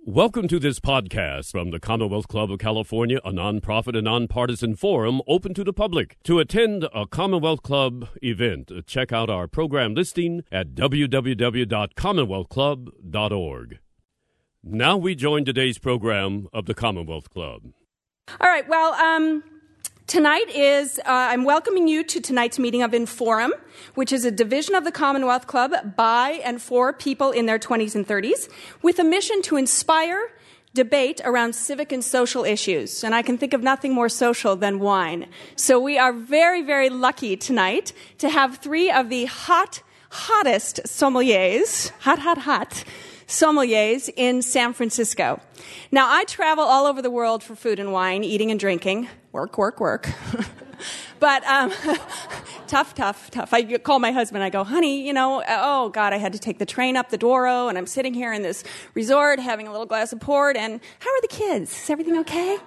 Welcome to this podcast from the Commonwealth Club of California, a nonprofit and nonpartisan forum open to the public. To attend a Commonwealth Club event, check out our program listing at www.commonwealthclub.org. Now we join today's program of the Commonwealth Club. All right, well, tonight is, I'm welcoming you to tonight's meeting of Inforum, which is a division of the Commonwealth Club by and for people in their 20s and 30s, with a mission to inspire debate around civic and social issues. And I can think of nothing more social than wine. So we are very, very lucky tonight to have three of the hottest sommeliers, hot sommeliers in San Francisco. Now, I travel all over the world for food and wine, eating and drinking. Work. But tough. I call my husband. I go, honey, oh, God, I had to take the train up the Douro, and I'm sitting here in this resort having a little glass of port, and how are the kids? Is everything okay?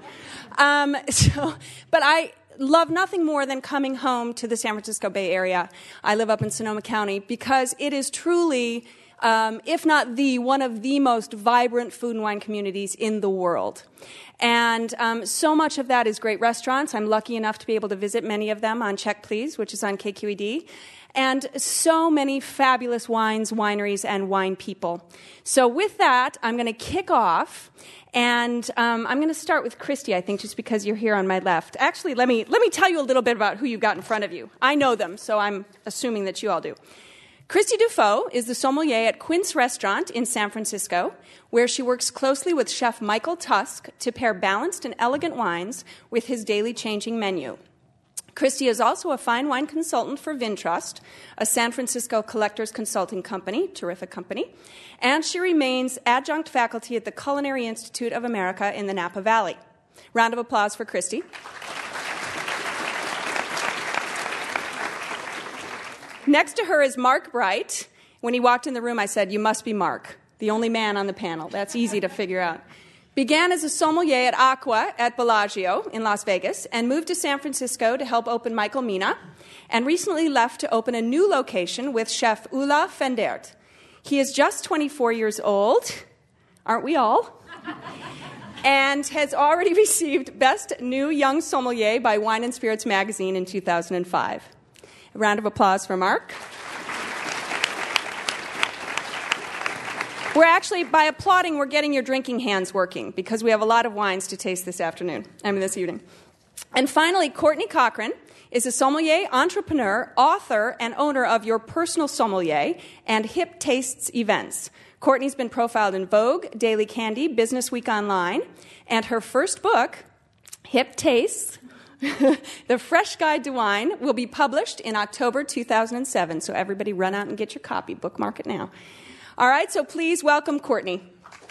But I love nothing more than coming home to the San Francisco Bay Area. I live up in Sonoma County because it is truly, if not one of the most vibrant food and wine communities in the world. And so much of that is great restaurants. I'm lucky enough to be able to visit many of them on Check Please, which is on KQED. And so many fabulous wines, wineries, and wine people. So with that, I'm going to kick off. And I'm going to start with Christy, I think, just because you're here on my left. Actually, let me tell you a little bit about who you've got in front of you. I know them, so I'm assuming that you all do. Christy Dufault is the sommelier at Quince Restaurant in San Francisco, where she works closely with Chef Michael Tusk to pair balanced and elegant wines with his daily changing menu. Christy is also a fine wine consultant for Vintrust, a San Francisco collectors consulting company, terrific company, and she remains adjunct faculty at the Culinary Institute of America in the Napa Valley. Round of applause for Christy. Next to her is Mark Bright. When he walked in the room, I said, you must be Mark, the only man on the panel. That's easy to figure out. Began as a sommelier at Aqua at Bellagio in Las Vegas and moved to San Francisco to help open Michael Mina, and recently left to open a new location with Chef Ulla Fendert. He is just 24 years old, aren't we all? And has already received Best New Young Sommelier by Wine and Spirits magazine in 2005. A round of applause for Mark. We're actually, by applauding, we're getting your drinking hands working because we have a lot of wines to taste this evening. And finally, Courtney Cochran is a sommelier, entrepreneur, author, and owner of Your Personal Sommelier and Hip Tastes events. Courtney's been profiled in Vogue, Daily Candy, Business Week Online, and her first book, Hip Tastes, The Fresh Guide to Wine, will be published in October 2007. So everybody run out and get your copy. Bookmark it now. All right, so please welcome Courtney.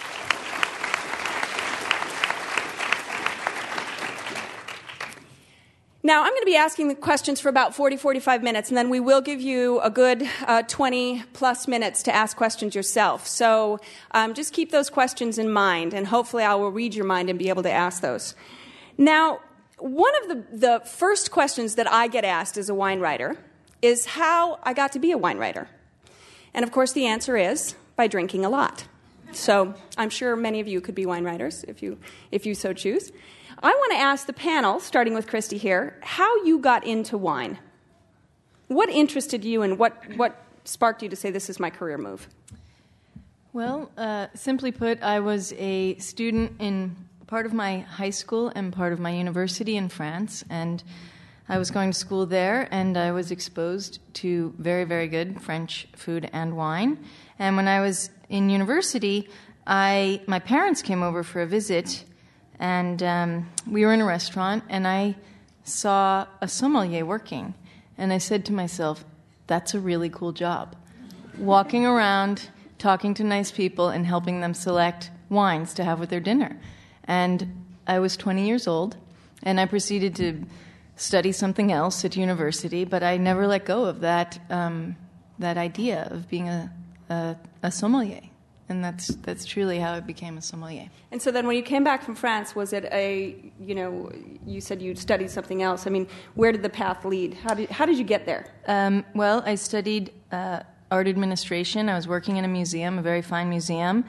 Now, I'm going to be asking the questions for about 45 minutes, and then we will give you a good 20-plus minutes to ask questions yourself. So just keep those questions in mind, and hopefully I will read your mind and be able to ask those. Now, one of the first questions that I get asked as a wine writer is how I got to be a wine writer. And, of course, the answer is by drinking a lot. So I'm sure many of you could be wine writers if you so choose. I want to ask the panel, starting with Christy here, how you got into wine. What interested you and what sparked you to say this is my career move? Well, simply put, I was a student in part of my high school and part of my university in France, and I was going to school there, and I was exposed to very, very good French food and wine. And when I was in university, my parents came over for a visit, and we were in a restaurant, and I saw a sommelier working. And I said to myself, that's a really cool job. Walking around, talking to nice people, and helping them select wines to have with their dinner. And I was 20 years old, and I proceeded to study something else at university, but I never let go of that idea of being a sommelier. And that's truly how I became a sommelier. And so then when you came back from France, was it you said you studied something else. I mean, where did the path lead? How did you get there? Well, I studied art administration. I was working in a museum, a very fine museum,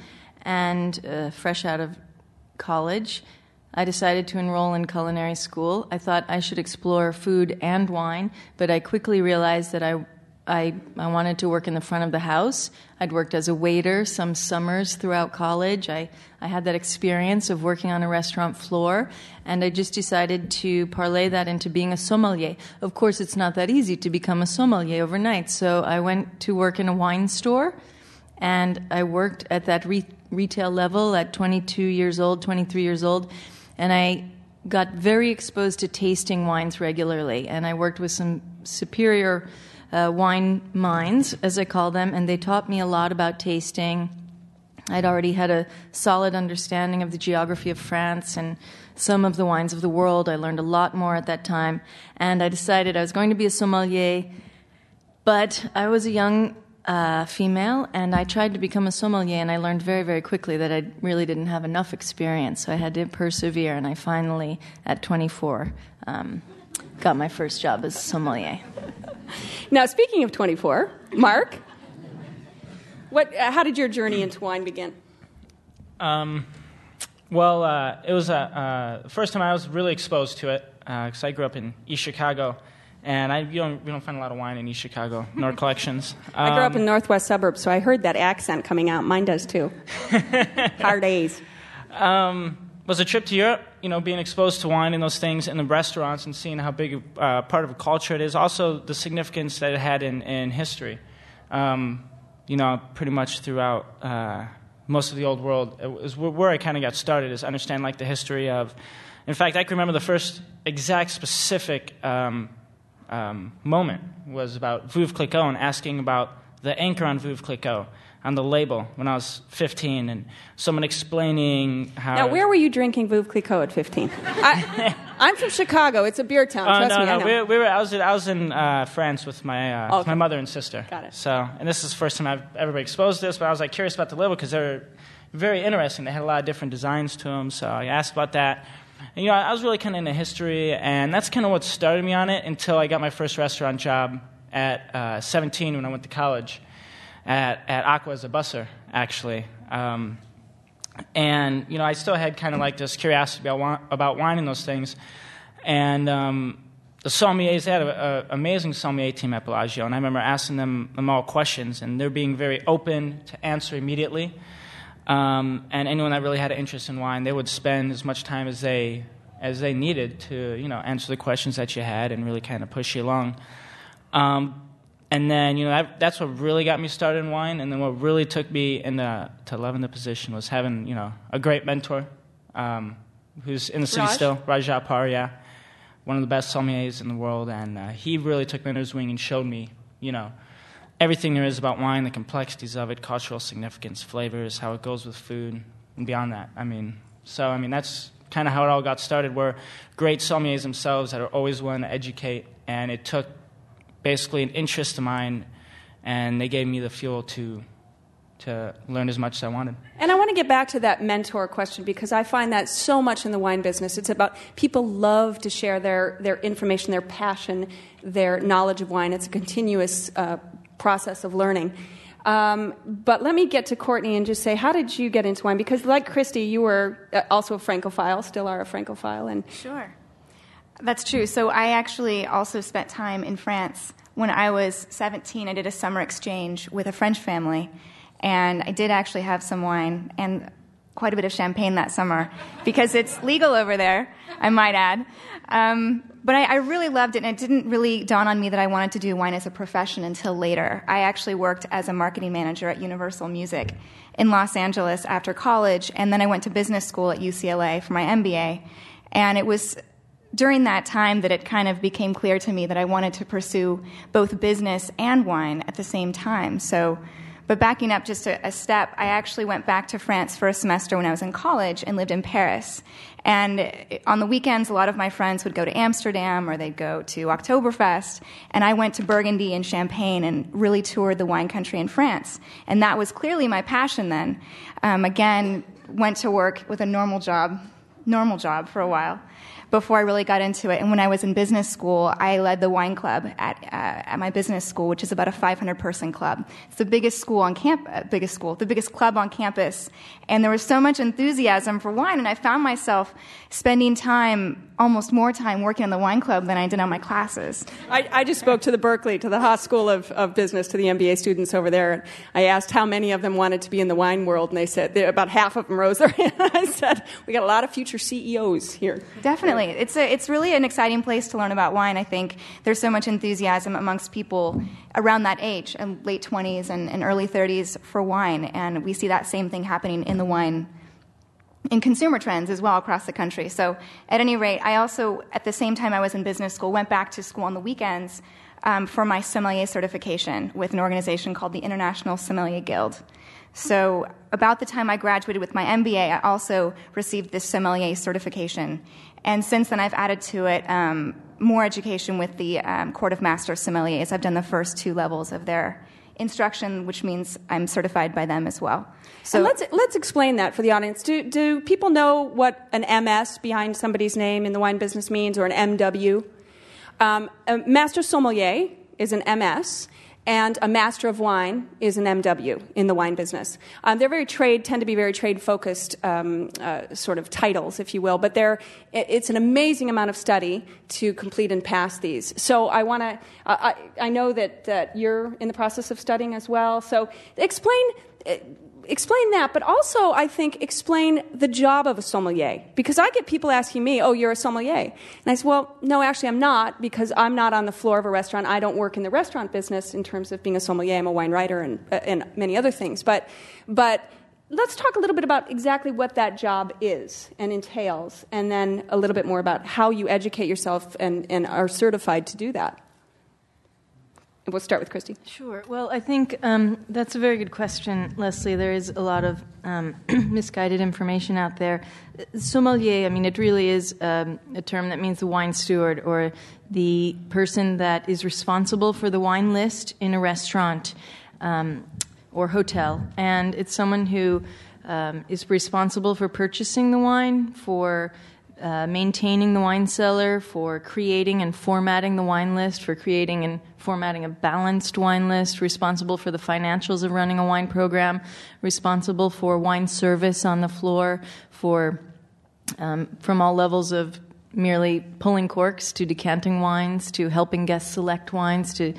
and fresh out of college, I decided to enroll in culinary school. I thought I should explore food and wine, but I quickly realized that I wanted to work in the front of the house. I'd worked as a waiter some summers throughout college. I had that experience of working on a restaurant floor, and I just decided to parlay that into being a sommelier. Of course, it's not that easy to become a sommelier overnight, so I went to work in a wine store, and I worked at that retail level at 22 years old, 23 years old, and I got very exposed to tasting wines regularly, and I worked with some superior wine minds, as I call them, and they taught me a lot about tasting. I'd already had a solid understanding of the geography of France and some of the wines of the world. I learned a lot more at that time, and I decided I was going to be a sommelier, but I was a young female, and I tried to become a sommelier, and I learned very, very quickly that I really didn't have enough experience, so I had to persevere, and I finally, at 24, got my first job as a sommelier. Now, speaking of 24, Mark, how did your journey into wine begin? It was the first time I was really exposed to it, because I grew up in East Chicago, and we don't find a lot of wine in East Chicago, nor collections. I grew up in northwest suburbs, so I heard that accent coming out. Mine does, too. Hard A's. Was a trip to Europe, being exposed to wine and those things in the restaurants and seeing how big a part of a culture it is. Also, the significance that it had in history. Pretty much throughout most of the old world, it was where I kind of got started, is understand the history of. In fact, I can remember the first exact specific moment was about Veuve Clicquot and asking about the anchor on Veuve Clicquot on the label when I was 15, and someone explaining how. Now, where were you drinking Veuve Clicquot at 15? I'm from Chicago. It's a beer town. Trust me, I know. I was in France with my my mother and sister. Got it. So, and this is the first time I've ever been exposed to this, but I was curious about the label because they were very interesting. They had a lot of different designs to them, so I asked about that. And, I was really kind of into history, and that's kind of what started me on it until I got my first restaurant job at 17 when I went to college. At Aqua as a busser, actually. And, I still had kind of this curiosity about wine and those things. And the sommeliers, they had an amazing sommelier team at Bellagio, and I remember asking them all questions, and they're being very open to answer immediately. And anyone that really had an interest in wine, they would spend as much time as they needed to, answer the questions that you had and really kind of push you along. And then, that's what really got me started in wine. And then what really took me to loving the position was having, a great mentor who's in the city still, Rajat Par, yeah, one of the best sommeliers in the world. And he really took me under his wing and showed me, everything there is about wine, the complexities of it, cultural significance, flavors, how it goes with food, and beyond that. That's kind of how it all got started, were great sommeliers themselves that are always willing to educate. And it took basically an interest of mine, and they gave me the fuel to learn as much as I wanted. And I want to get back to that mentor question, because I find that so much in the wine business. It's about people love to share their information, their passion, their knowledge of wine. It's a continuous process of learning. But let me get to Courtney and just say, how did you get into wine? Because like Christy, you were also a Francophile, still are a Francophile. And Sure. That's true. So I actually also spent time in France. When I was 17, I did a summer exchange with a French family, and I did actually have some wine and quite a bit of champagne that summer because it's legal over there, I might add. But I really loved it, and it didn't really dawn on me that I wanted to do wine as a profession until later. I actually worked as a marketing manager at Universal Music in Los Angeles after college, and then I went to business school at UCLA for my MBA, and it was during that time that it kind of became clear to me that I wanted to pursue both business and wine at the same time. But backing up just a step, I actually went back to France for a semester when I was in college and lived in Paris. And on the weekends, a lot of my friends would go to Amsterdam or they'd go to Oktoberfest. And I went to Burgundy and Champagne and really toured the wine country in France. And that was clearly my passion then. Again, went to work with a normal job, normal job for a while before I really got into it. And when I was in business school, I led the wine club at my business school, which is about a 500-person club. It's the biggest school on the biggest club on campus. And there was so much enthusiasm for wine, and I found myself spending almost more time working in the wine club than I did on my classes. I just spoke to the Haas School of Business, to the MBA students over there. I asked how many of them wanted to be in the wine world, and they said about half of them rose their hand. I said, we got a lot of future CEOs here. Definitely. It's really an exciting place to learn about wine, I think. There's so much enthusiasm amongst people around that age, late 20s and early 30s, for wine, and we see that same thing happening in consumer trends as well across the country. So at any rate, I also, at the same time I was in business school, went back to school on the weekends for my sommelier certification with an organization called the International Sommelier Guild. So about the time I graduated with my MBA, I also received this sommelier certification. And since then, I've added to it more education with the Court of Master Sommeliers. I've done the first 2 levels of their instruction, which means I'm certified by them as well. So let's explain that for the audience. Do people know what an MS behind somebody's name in the wine business means, or an MW? A master sommelier is an MS, and a master of wine is an MW in the wine business. They're tend to be very trade-focused sort of titles, if you will, but it's an amazing amount of study to complete and pass these. So I know that you're in the process of studying as well, so explain that, but also, I think, explain the job of a sommelier. Because I get people asking me, oh, you're a sommelier. And I say, well, no, actually I'm not, because I'm not on the floor of a restaurant. I don't work in the restaurant business in terms of being a sommelier. I'm a wine writer and many other things. But let's talk a little bit about exactly what that job is and entails, and then a little bit more about how you educate yourself and are certified to do that. We'll start with Christy. Sure. Well, I think that's a very good question, Leslie. There is a lot of misguided information out there. Sommelier, it really is a term that means the wine steward, or the person that is responsible for the wine list in a restaurant or hotel. And it's someone who is responsible for purchasing the wine, for maintaining the wine cellar, for creating and formatting the wine list, for creating and formatting a balanced wine list, responsible for the financials of running a wine program, responsible for wine service on the floor, for from all levels of merely pulling corks to decanting wines, to helping guests select wines, to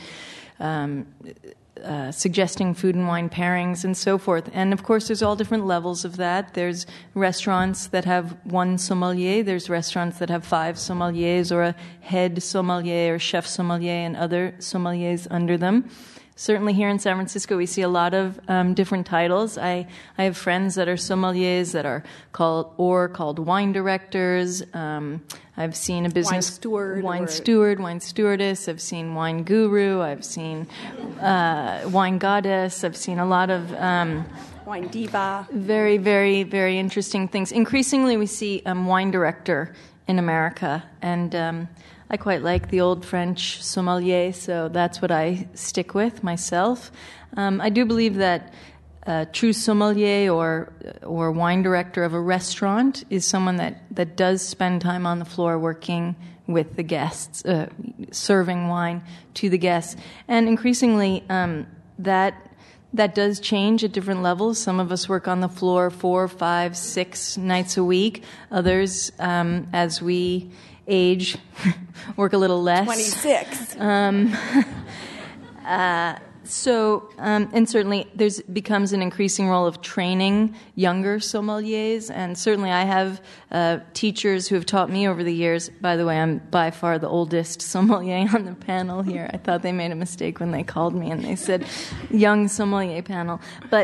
suggesting food and wine pairings and so forth. And of course, there's all different levels of that. There's restaurants that have 1 sommelier. There's restaurants that have 5 sommeliers, or a head sommelier or chef sommelier and other sommeliers under them. Certainly here in San Francisco, we see a lot of different titles. I have friends that are sommeliers that are called wine directors. I've seen a business wine stewardess. I've seen wine guru. I've seen wine goddess. I've seen a lot of wine diva. Very, very, very interesting things. Increasingly, we see wine director in America, and I quite like the old French sommelier, so that's what I stick with myself. I do believe that a true sommelier or wine director of a restaurant is someone that does spend time on the floor working with the guests, serving wine to the guests. And increasingly, that does change at different levels. Some of us work on the floor 4, 5, 6 nights a week. Others, as we age, work a little less. 26. And certainly becomes an increasing role of training younger sommeliers. And certainly I have teachers who have taught me over the years. By the way, I'm by far the oldest sommelier on the panel here. I thought they made a mistake when they called me and they said young sommelier panel. But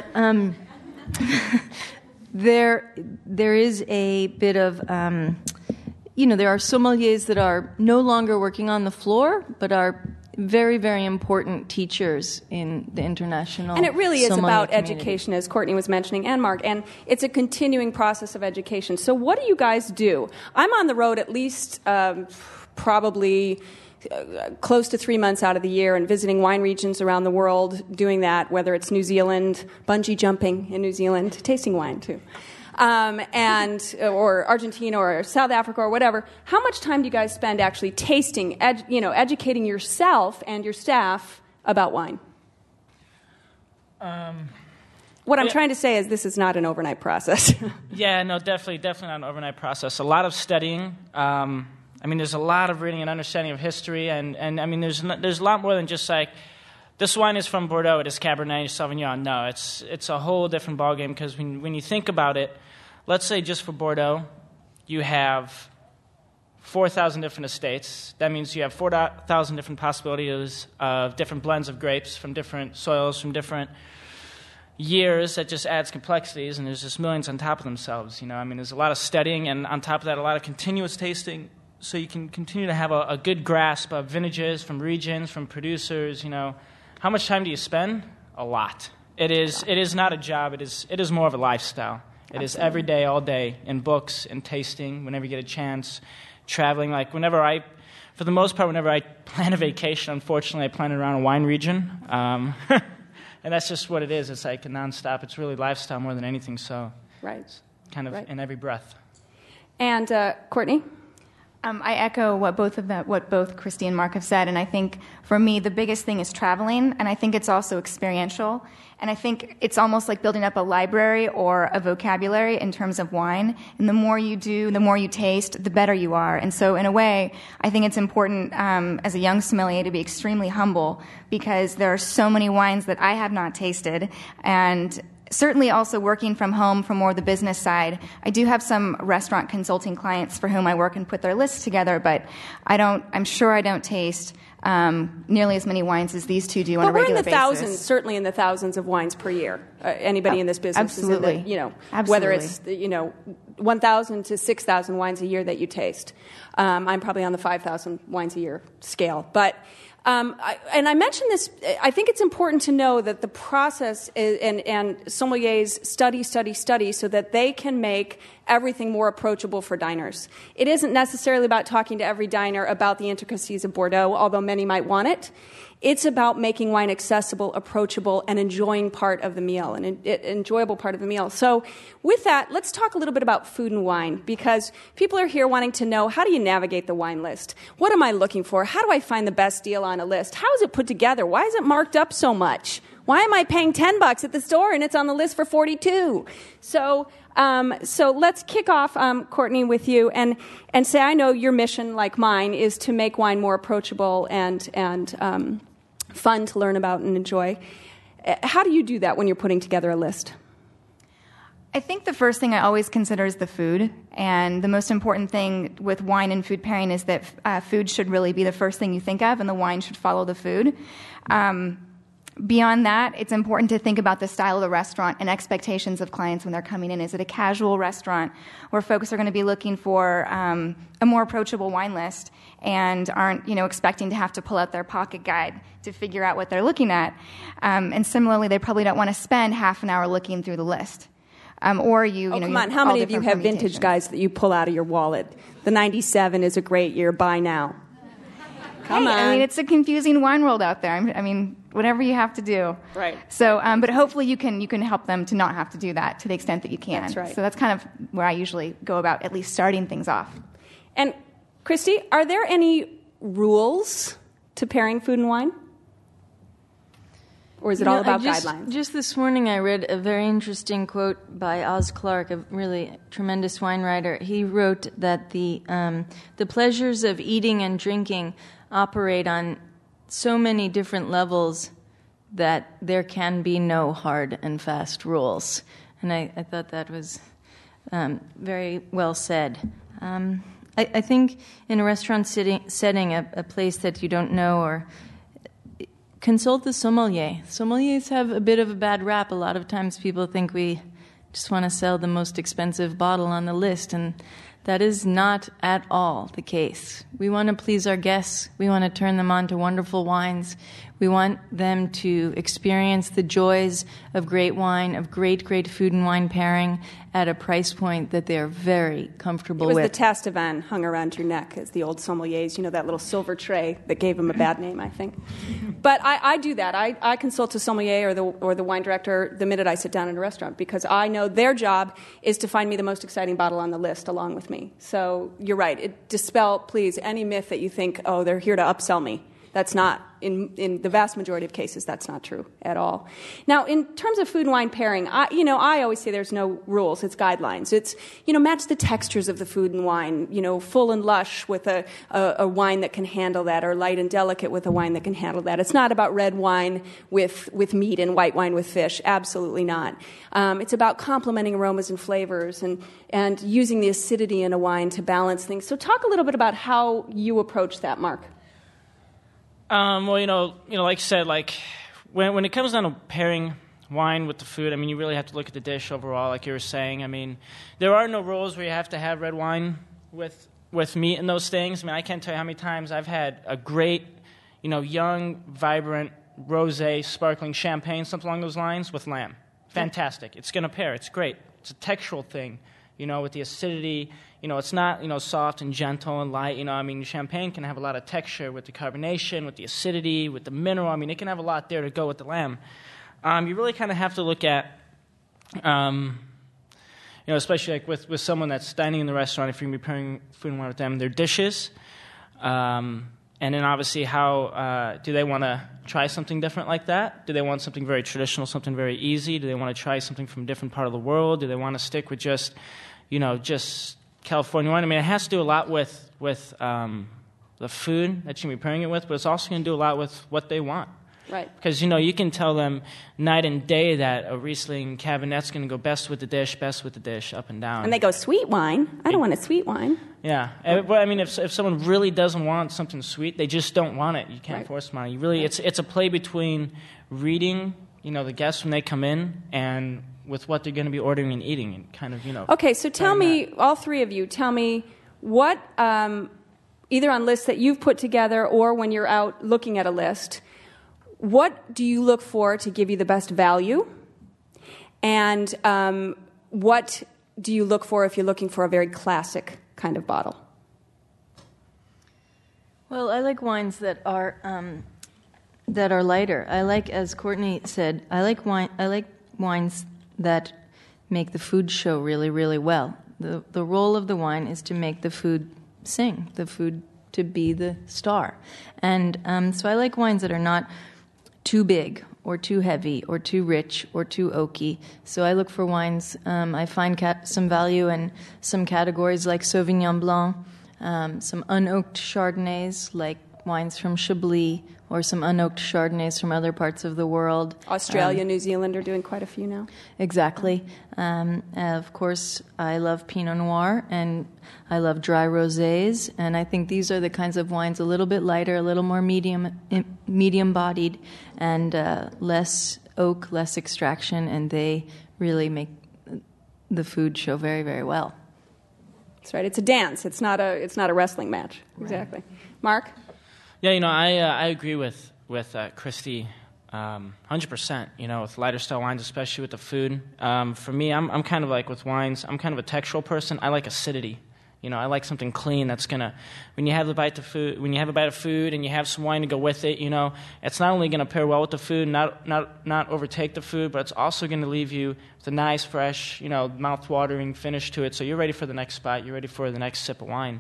there is a bit of... there are sommeliers that are no longer working on the floor, but are very, very important teachers in the international And it really is about community. education, as Courtney was mentioning, and Mark, and it's a continuing process of education. So what do you guys do? I'm on the road at least probably close to 3 months out of the year and visiting wine regions around the world, doing that, whether it's New Zealand, bungee jumping in New Zealand, tasting wine too. or Argentina or South Africa or whatever. How much time do you guys spend actually tasting, educating yourself and your staff about wine? What I'm trying to say is this is not an overnight process. Yeah, no, definitely not an overnight process. A lot of studying. There's a lot of reading and understanding of history, and there's a lot more than just like, this wine is from Bordeaux, it is Cabernet Sauvignon. No, it's a whole different ballgame, because when you think about it, let's say just for Bordeaux, you have 4,000 different estates. That means you have 4,000 different possibilities of different blends of grapes from different soils, from different years. That just adds complexities, and there's just millions on top of themselves. There's a lot of studying, and on top of that, a lot of continuous tasting, so you can continue to have a good grasp of vintages from regions, from producers. How much time do you spend? A lot. It is not a job. It is more of a lifestyle. It is every day, all day, in books, in tasting, whenever you get a chance, traveling. Like for the most part, whenever I plan a vacation, unfortunately, I plan it around a wine region. And that's just what it is. It's like a nonstop. It's really lifestyle more than anything. So right. It's kind of in every breath. And Courtney? I echo what both Christy and Mark have said, and I think for me the biggest thing is traveling, and I think it's also experiential, and I think it's almost like building up a library or a vocabulary in terms of wine, and the more you do, the more you taste, the better you are. And so in a way, I think it's important as a young sommelier to be extremely humble, because there are so many wines that I have not tasted, and certainly also working from home for more of the business side. I do have some restaurant consulting clients for whom I work and put their lists together, but I'm sure I don't taste nearly as many wines as these two do on a regular basis. But we're in the thousands, certainly in the thousands of wines per year. Anybody in this business absolutely. is in the, absolutely. Whether it's 1,000 to 6,000 wines a year that you taste. I'm probably on the 5,000 wines a year scale. But and I mentioned this, I think it's important to know that the process and sommeliers study so that they can make everything more approachable for diners. It isn't necessarily about talking to every diner about the intricacies of Bordeaux, although many might want it. It's about making wine accessible, approachable, and enjoyable part of the meal. So with that, let's talk a little bit about food and wine, because people are here wanting to know, how do you navigate the wine list? What am I looking for? How do I find the best deal on a list? How is it put together? Why is it marked up so much? Why am I paying $10 at the store and it's on the list for $42? So let's kick off, Courtney, with you and say, I know your mission, like mine, is to make wine more approachable and fun to learn about and enjoy. How do you do that when you're putting together a list? I think the first thing I always consider is the food, and the most important thing with wine and food pairing is that food should really be the first thing you think of, and the wine should follow the food. Beyond that, it's important to think about the style of the restaurant and expectations of clients when they're coming in. Is it a casual restaurant where folks are going to be looking for a more approachable wine list and aren't, expecting to have to pull out their pocket guide to figure out what they're looking at? And similarly, they probably don't want to spend half an hour looking through the list. Come on. How many of you have vintage guides that you pull out of your wallet? The 97 is a great year. Buy now. Come on. It's a confusing wine world out there. Whatever you have to do. Right. So, but hopefully you can help them to not have to do that to the extent that you can. That's right. So that's kind of where I usually go about at least starting things off. And Christy, are there any rules to pairing food and wine? Or is it all about guidelines? Just this morning I read a very interesting quote by Oz Clarke, a really tremendous wine writer. He wrote that the pleasures of eating and drinking operate on so many different levels that there can be no hard and fast rules. And I thought that was very well said. I think in a restaurant setting, a place that you don't know, or consult the sommelier. Sommeliers have a bit of a bad rap. A lot of times people think we just want to sell the most expensive bottle on the list, and That is not at all the case. We want to please our guests. We want to turn them on to wonderful wines. We want them to experience the joys of great wine, of great, great food and wine pairing at a price point that they're very comfortable with. It was the Tastavan hung around your neck as the old sommeliers, that little silver tray that gave them a bad name, I think. But I do that. I consult a sommelier or the wine director the minute I sit down in a restaurant because I know their job is to find me the most exciting bottle on the list along with me. So you're right. Dispel, please, any myth that you think, oh, they're here to upsell me. That's not, in the vast majority of cases, that's not true at all. Now, in terms of food and wine pairing, I always say there's no rules, it's guidelines. It's, match the textures of the food and wine, full and lush with a wine that can handle that, or light and delicate with a wine that can handle that. It's not about red wine with meat and white wine with fish, absolutely not. It's about complementing aromas and flavors and using the acidity in a wine to balance things. So talk a little bit about how you approach that, Mark. Well, like you said, when it comes down to pairing wine with the food, you really have to look at the dish overall, like you were saying. There are no rules where you have to have red wine with meat and those things. I can't tell you how many times I've had a great, young, vibrant, rosé, sparkling champagne, something along those lines, with lamb. Fantastic. It's going to pair. It's great. It's a textural thing, with the acidity. It's not, soft and gentle and light. Champagne can have a lot of texture with the carbonation, with the acidity, with the mineral. It can have a lot there to go with the lamb. You really kind of have to look at, especially with someone that's dining in the restaurant, if you're going to be pairing food and wine with them, their dishes. And then obviously how do they want to try something different like that? Do they want something very traditional, something very easy? Do they want to try something from a different part of the world? Do they want to stick with just California wine? It has to do a lot with the food that you're going to be pairing it with, but it's also going to do a lot with what they want. Right. Because, you can tell them night and day that a Riesling Cabinet's going to go best with the dish, up and down. And they go, sweet wine? I don't want a sweet wine. Yeah. But, if someone really doesn't want something sweet, they just don't want it. You can't force them on it. It's a play between reading, the guests when they come in and with what they're going to be ordering and eating and kind of, Okay, so tell me, all three of you, tell me what, either on lists that you've put together or when you're out looking at a list, what do you look for to give you the best value? And what do you look for if you're looking for a very classic kind of bottle? Well, I like wines that are lighter. I like, as Courtney said, I like wines that make the food show really, really well. The role of the wine is to make the food sing, the food to be the star. And so I like wines that are not too big or too heavy or too rich or too oaky. So I look for wines. I find some value in some categories like Sauvignon Blanc, some unoaked Chardonnays like wines from Chablis, or some unoaked Chardonnays from other parts of the world. Australia, New Zealand are doing quite a few now. Exactly. Of course, I love Pinot Noir, and I love dry rosés, and I think these are the kinds of wines a little bit lighter, a little more medium-bodied, and less oak, less extraction, and they really make the food show very, very well. That's right. It's a dance. It's not a wrestling match. Right. Exactly. Mark? Yeah, I agree with Christy 100%, with lighter style wines, especially with the food. For me, I'm kind of like with wines, I'm kind of a textural person. I like acidity. I like something clean that's going to, when you have a bite of food and you have some wine to go with it, it's not only going to pair well with the food, not overtake the food, but it's also going to leave you with a nice, fresh, mouth-watering finish to it. So you're ready for the next spot. You're ready for the next sip of wine.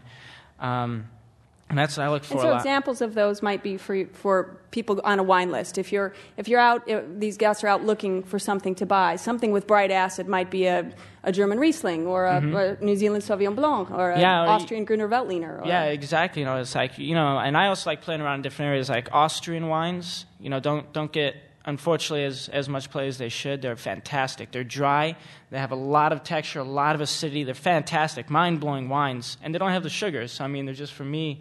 And that's what I look for a lot. And so examples of those might be for people on a wine list. If you're out, these guests are out looking for something to buy. Something with bright acid might be a German Riesling or a New Zealand Sauvignon Blanc or an Austrian Gruner Veltliner. Yeah, exactly. It's like, and I also like playing around in different areas, like Austrian wines. Don't get, unfortunately, as much play as they should. They're fantastic. They're dry. They have a lot of texture, a lot of acidity. They're fantastic, mind-blowing wines. And they don't have the sugars. They're just, for me,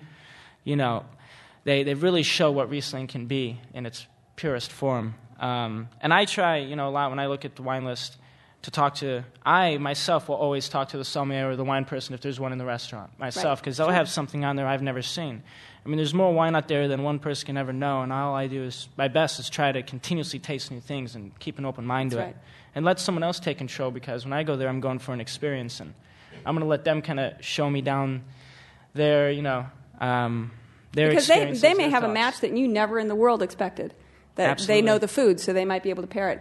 they really show what Riesling can be in its purest form. And I try, a lot when I look at the wine list to talk to. I myself will always talk to the sommelier or the wine person if there's one in the restaurant myself, because they'll have something on there I've never seen. I mean, there's more wine out there than one person can ever know, and all I do is, my best is try to continuously taste new things and keep an open mind to it. And let someone else take control, because when I go there, I'm going for an experience, and I'm going to let them kind of show me down their, their because experiences. they may their have thoughts. a match that you never in the world expected. That Absolutely. they know the food, so they might be able to pair it.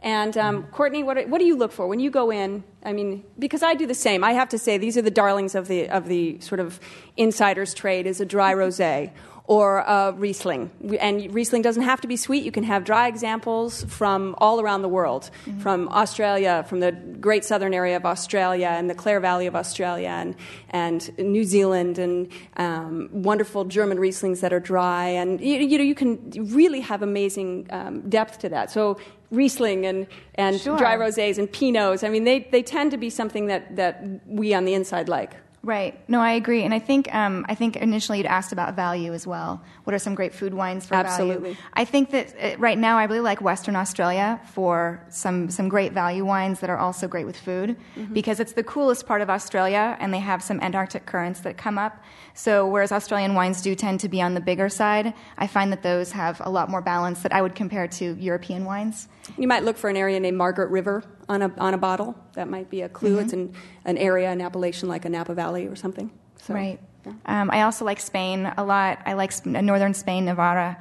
And Courtney, what do you look for when you go in? I mean, because I do the same. I have to say these are the darlings of the sort of insider's trade: is a dry rosé or a Riesling. And Riesling doesn't have to be sweet. You can have dry examples from all around the world, from Australia, from the great southern area of Australia and the Clare Valley of Australia and New Zealand, and wonderful German Rieslings that are dry. And you can really have amazing depth to that. So Riesling and Sure. dry rosés and Pinots, I mean, they tend to be something that we on the inside like. Right. No, I agree. And I think initially you'd asked about value as well. What are some great food wines for Absolutely. value? I think that right now I really like Western Australia for some great value wines that are also great with food, because it's the coolest part of Australia, and they have some Antarctic currents that come up. So whereas Australian wines do tend to be on the bigger side, I find that those have a lot more balance that I would compare to European wines. You might look for an area named Margaret River on a bottle. That might be a clue. It's an area in Appalachian, like a Napa Valley or something. So, Right. yeah. I also like Spain a lot. I like northern Spain, Navarra,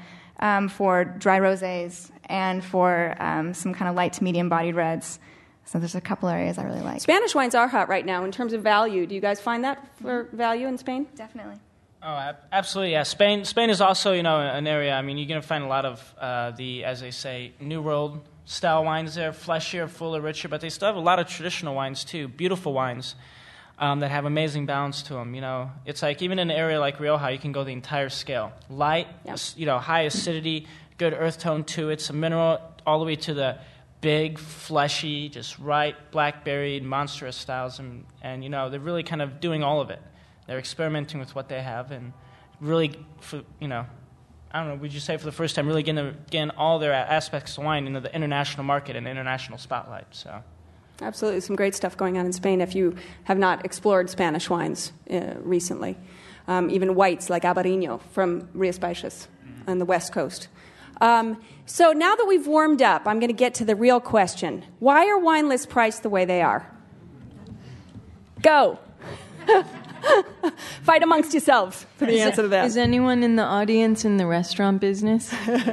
for dry rosés and for some kind of light to medium-bodied reds. So there's a couple areas I really like. Spanish wines are hot right now in terms of value. Do you guys find that for value in Spain? Definitely. Oh, absolutely, yeah. Spain is also, an area. I mean, you're going to find a lot of as they say, New World style wines there, fleshier, fuller, richer, but they still have a lot of traditional wines too, beautiful wines that have amazing balance to them. It's like even in an area like Rioja, you can go the entire scale. Light, high acidity, good earth tone to it, some mineral, all the way to the big, fleshy, just right, blackberried, monstrous styles, and they're really kind of doing all of it. They're experimenting with what they have, and really, I don't know, would you say for the first time, really getting all their aspects of wine into the international market and the international spotlight. So, Absolutely. Some great stuff going on in Spain if you have not explored Spanish wines recently. Even whites like Albarino from Rías Baixas on the west coast. So now that we've warmed up, I'm going to get to the real question. Why are wine lists priced the way they are? Go. Fight amongst yourselves for the answer to that. Is anyone in the audience in the restaurant business?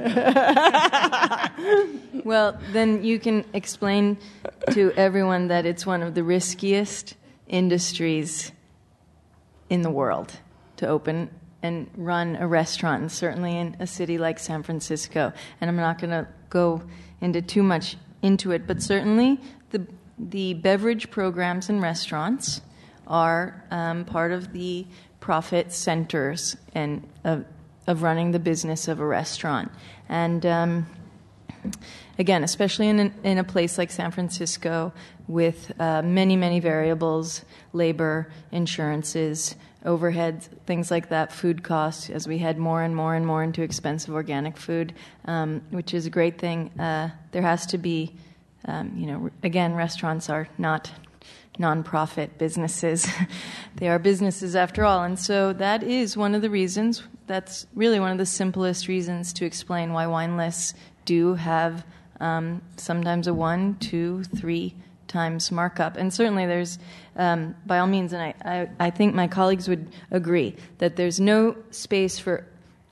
Well, then you can explain to everyone that it's one of the riskiest industries in the world to open and run a restaurant, and certainly in a city like San Francisco. And I'm not going to go into too much into it, but certainly the beverage programs in restaurants are part of the profit centers and of running the business of a restaurant. And again, especially in a place like San Francisco with many, many variables, labor, insurances, overhead, things like that, food costs, as we head more and more and more into expensive organic food, which is a great thing. There has to be, again, restaurants are not non-profit businesses. They are businesses after all. And so that is one of the reasons, that's really one of the simplest reasons to explain why wine lists do have sometimes a 1, 2, 3 times markup. And certainly there's, by all means, and I think my colleagues would agree, that there's no space for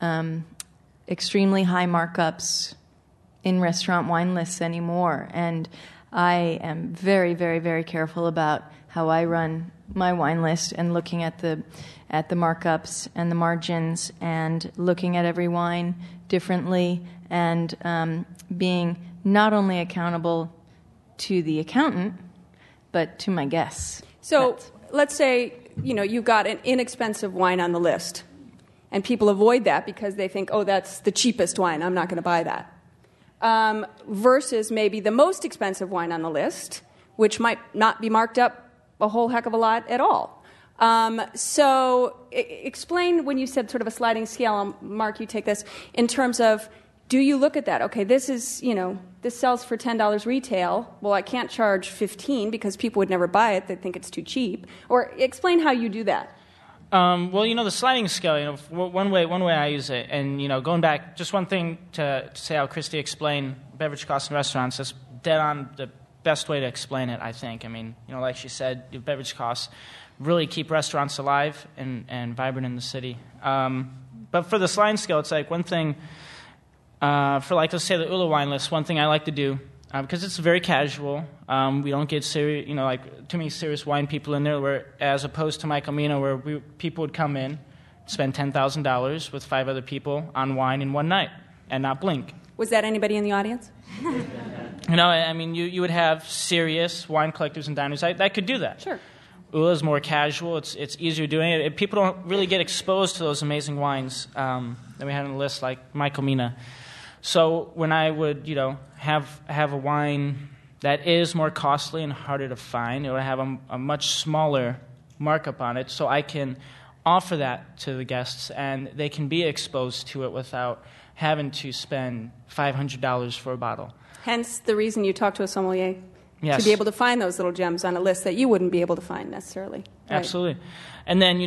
extremely high markups in restaurant wine lists anymore. And I am very, very, very careful about how I run my wine list and looking at the markups and the margins and looking at every wine differently and being not only accountable to the accountant, but to my guests. So let's say, you've got an inexpensive wine on the list, and people avoid that because they think, oh, that's the cheapest wine, I'm not going to buy that. Versus maybe the most expensive wine on the list, which might not be marked up a whole heck of a lot at all. So explain when you said sort of a sliding scale, Mark, you take this, in terms of do you look at that? Okay, this sells for $10 retail. Well, I can't charge $15 because people would never buy it. They think it's too cheap. Or explain how you do that. Well, the sliding scale, one way I use it, and, going back, just one thing to say how Christy explained beverage costs in restaurants, that's dead on the best way to explain it, I think. I mean, like she said, beverage costs really keep restaurants alive and vibrant in the city. But for the sliding scale, it's like one thing, for let's say the Ula wine list, one thing I like to do, because it's very casual. We don't get serious, too many serious wine people in there. Where, as opposed to Michael Mina, where people would come in, spend $10,000 with 5 other people on wine in one night and not blink. Was that anybody in the audience? You would have serious wine collectors and diners that could do that. Sure. Ula is more casual. It's easier doing it. People don't really get exposed to those amazing wines that we had on the list, like Michael Mina. So when I would, have a wine that is more costly and harder to find, it would have a much smaller markup on it, so I can offer that to the guests, and they can be exposed to it without having to spend $500 for a bottle. Hence the reason you talk to a sommelier. Yes. To be able to find those little gems on a list that you wouldn't be able to find necessarily. Right? Absolutely. And then,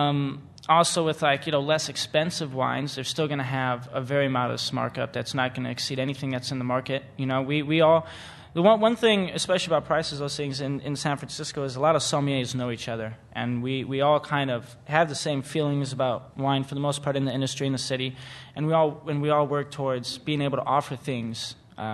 also with less expensive wines, they're still going to have a very modest markup that's not going to exceed anything that's in the market. We all, the one thing, especially about prices, those things in San Francisco, is a lot of sommeliers know each other, and we all kind of have the same feelings about wine for the most part in the industry in the city, and we all work towards being able to offer things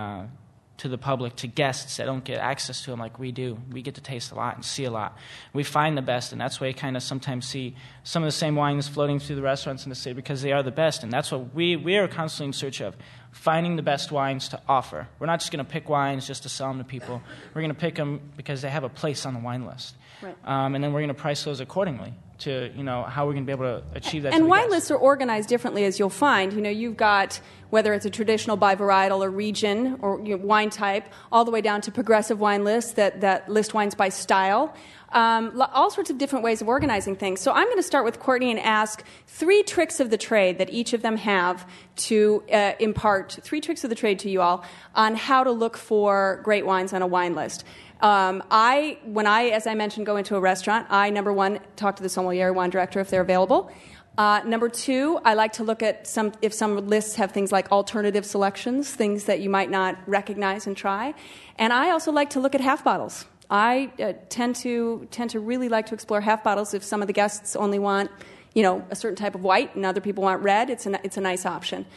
to the public, to guests that don't get access to them like we do. We get to taste a lot and see a lot. We find the best, and that's why you kind of sometimes see some of the same wines floating through the restaurants in the city, because they are the best, and that's what we are constantly in search of, finding the best wines to offer. We're not just going to pick wines just to sell them to people. We're going to pick them because they have a place on the wine list. Right. And then we're going to price those accordingly to, how we're going to be able to achieve that. And wine lists are organized differently, as you'll find. You've got, whether it's a traditional by varietal or region or wine type, all the way down to progressive wine lists that list wines by style. All sorts of different ways of organizing things. So I'm going to start with Courtney and ask 3 tricks of the trade that each of them have to impart 3 tricks of the trade to you all on how to look for great wines on a wine list. When I, as I mentioned, go into a restaurant, I, number 1, talk to the sommelier, wine director if they're available. Number 2, I like to look at if some lists have things like alternative selections, things that you might not recognize and try. And I also like to look at half bottles. I tend to really like to explore half bottles if some of the guests only want, a certain type of white and other people want red. It's a nice option.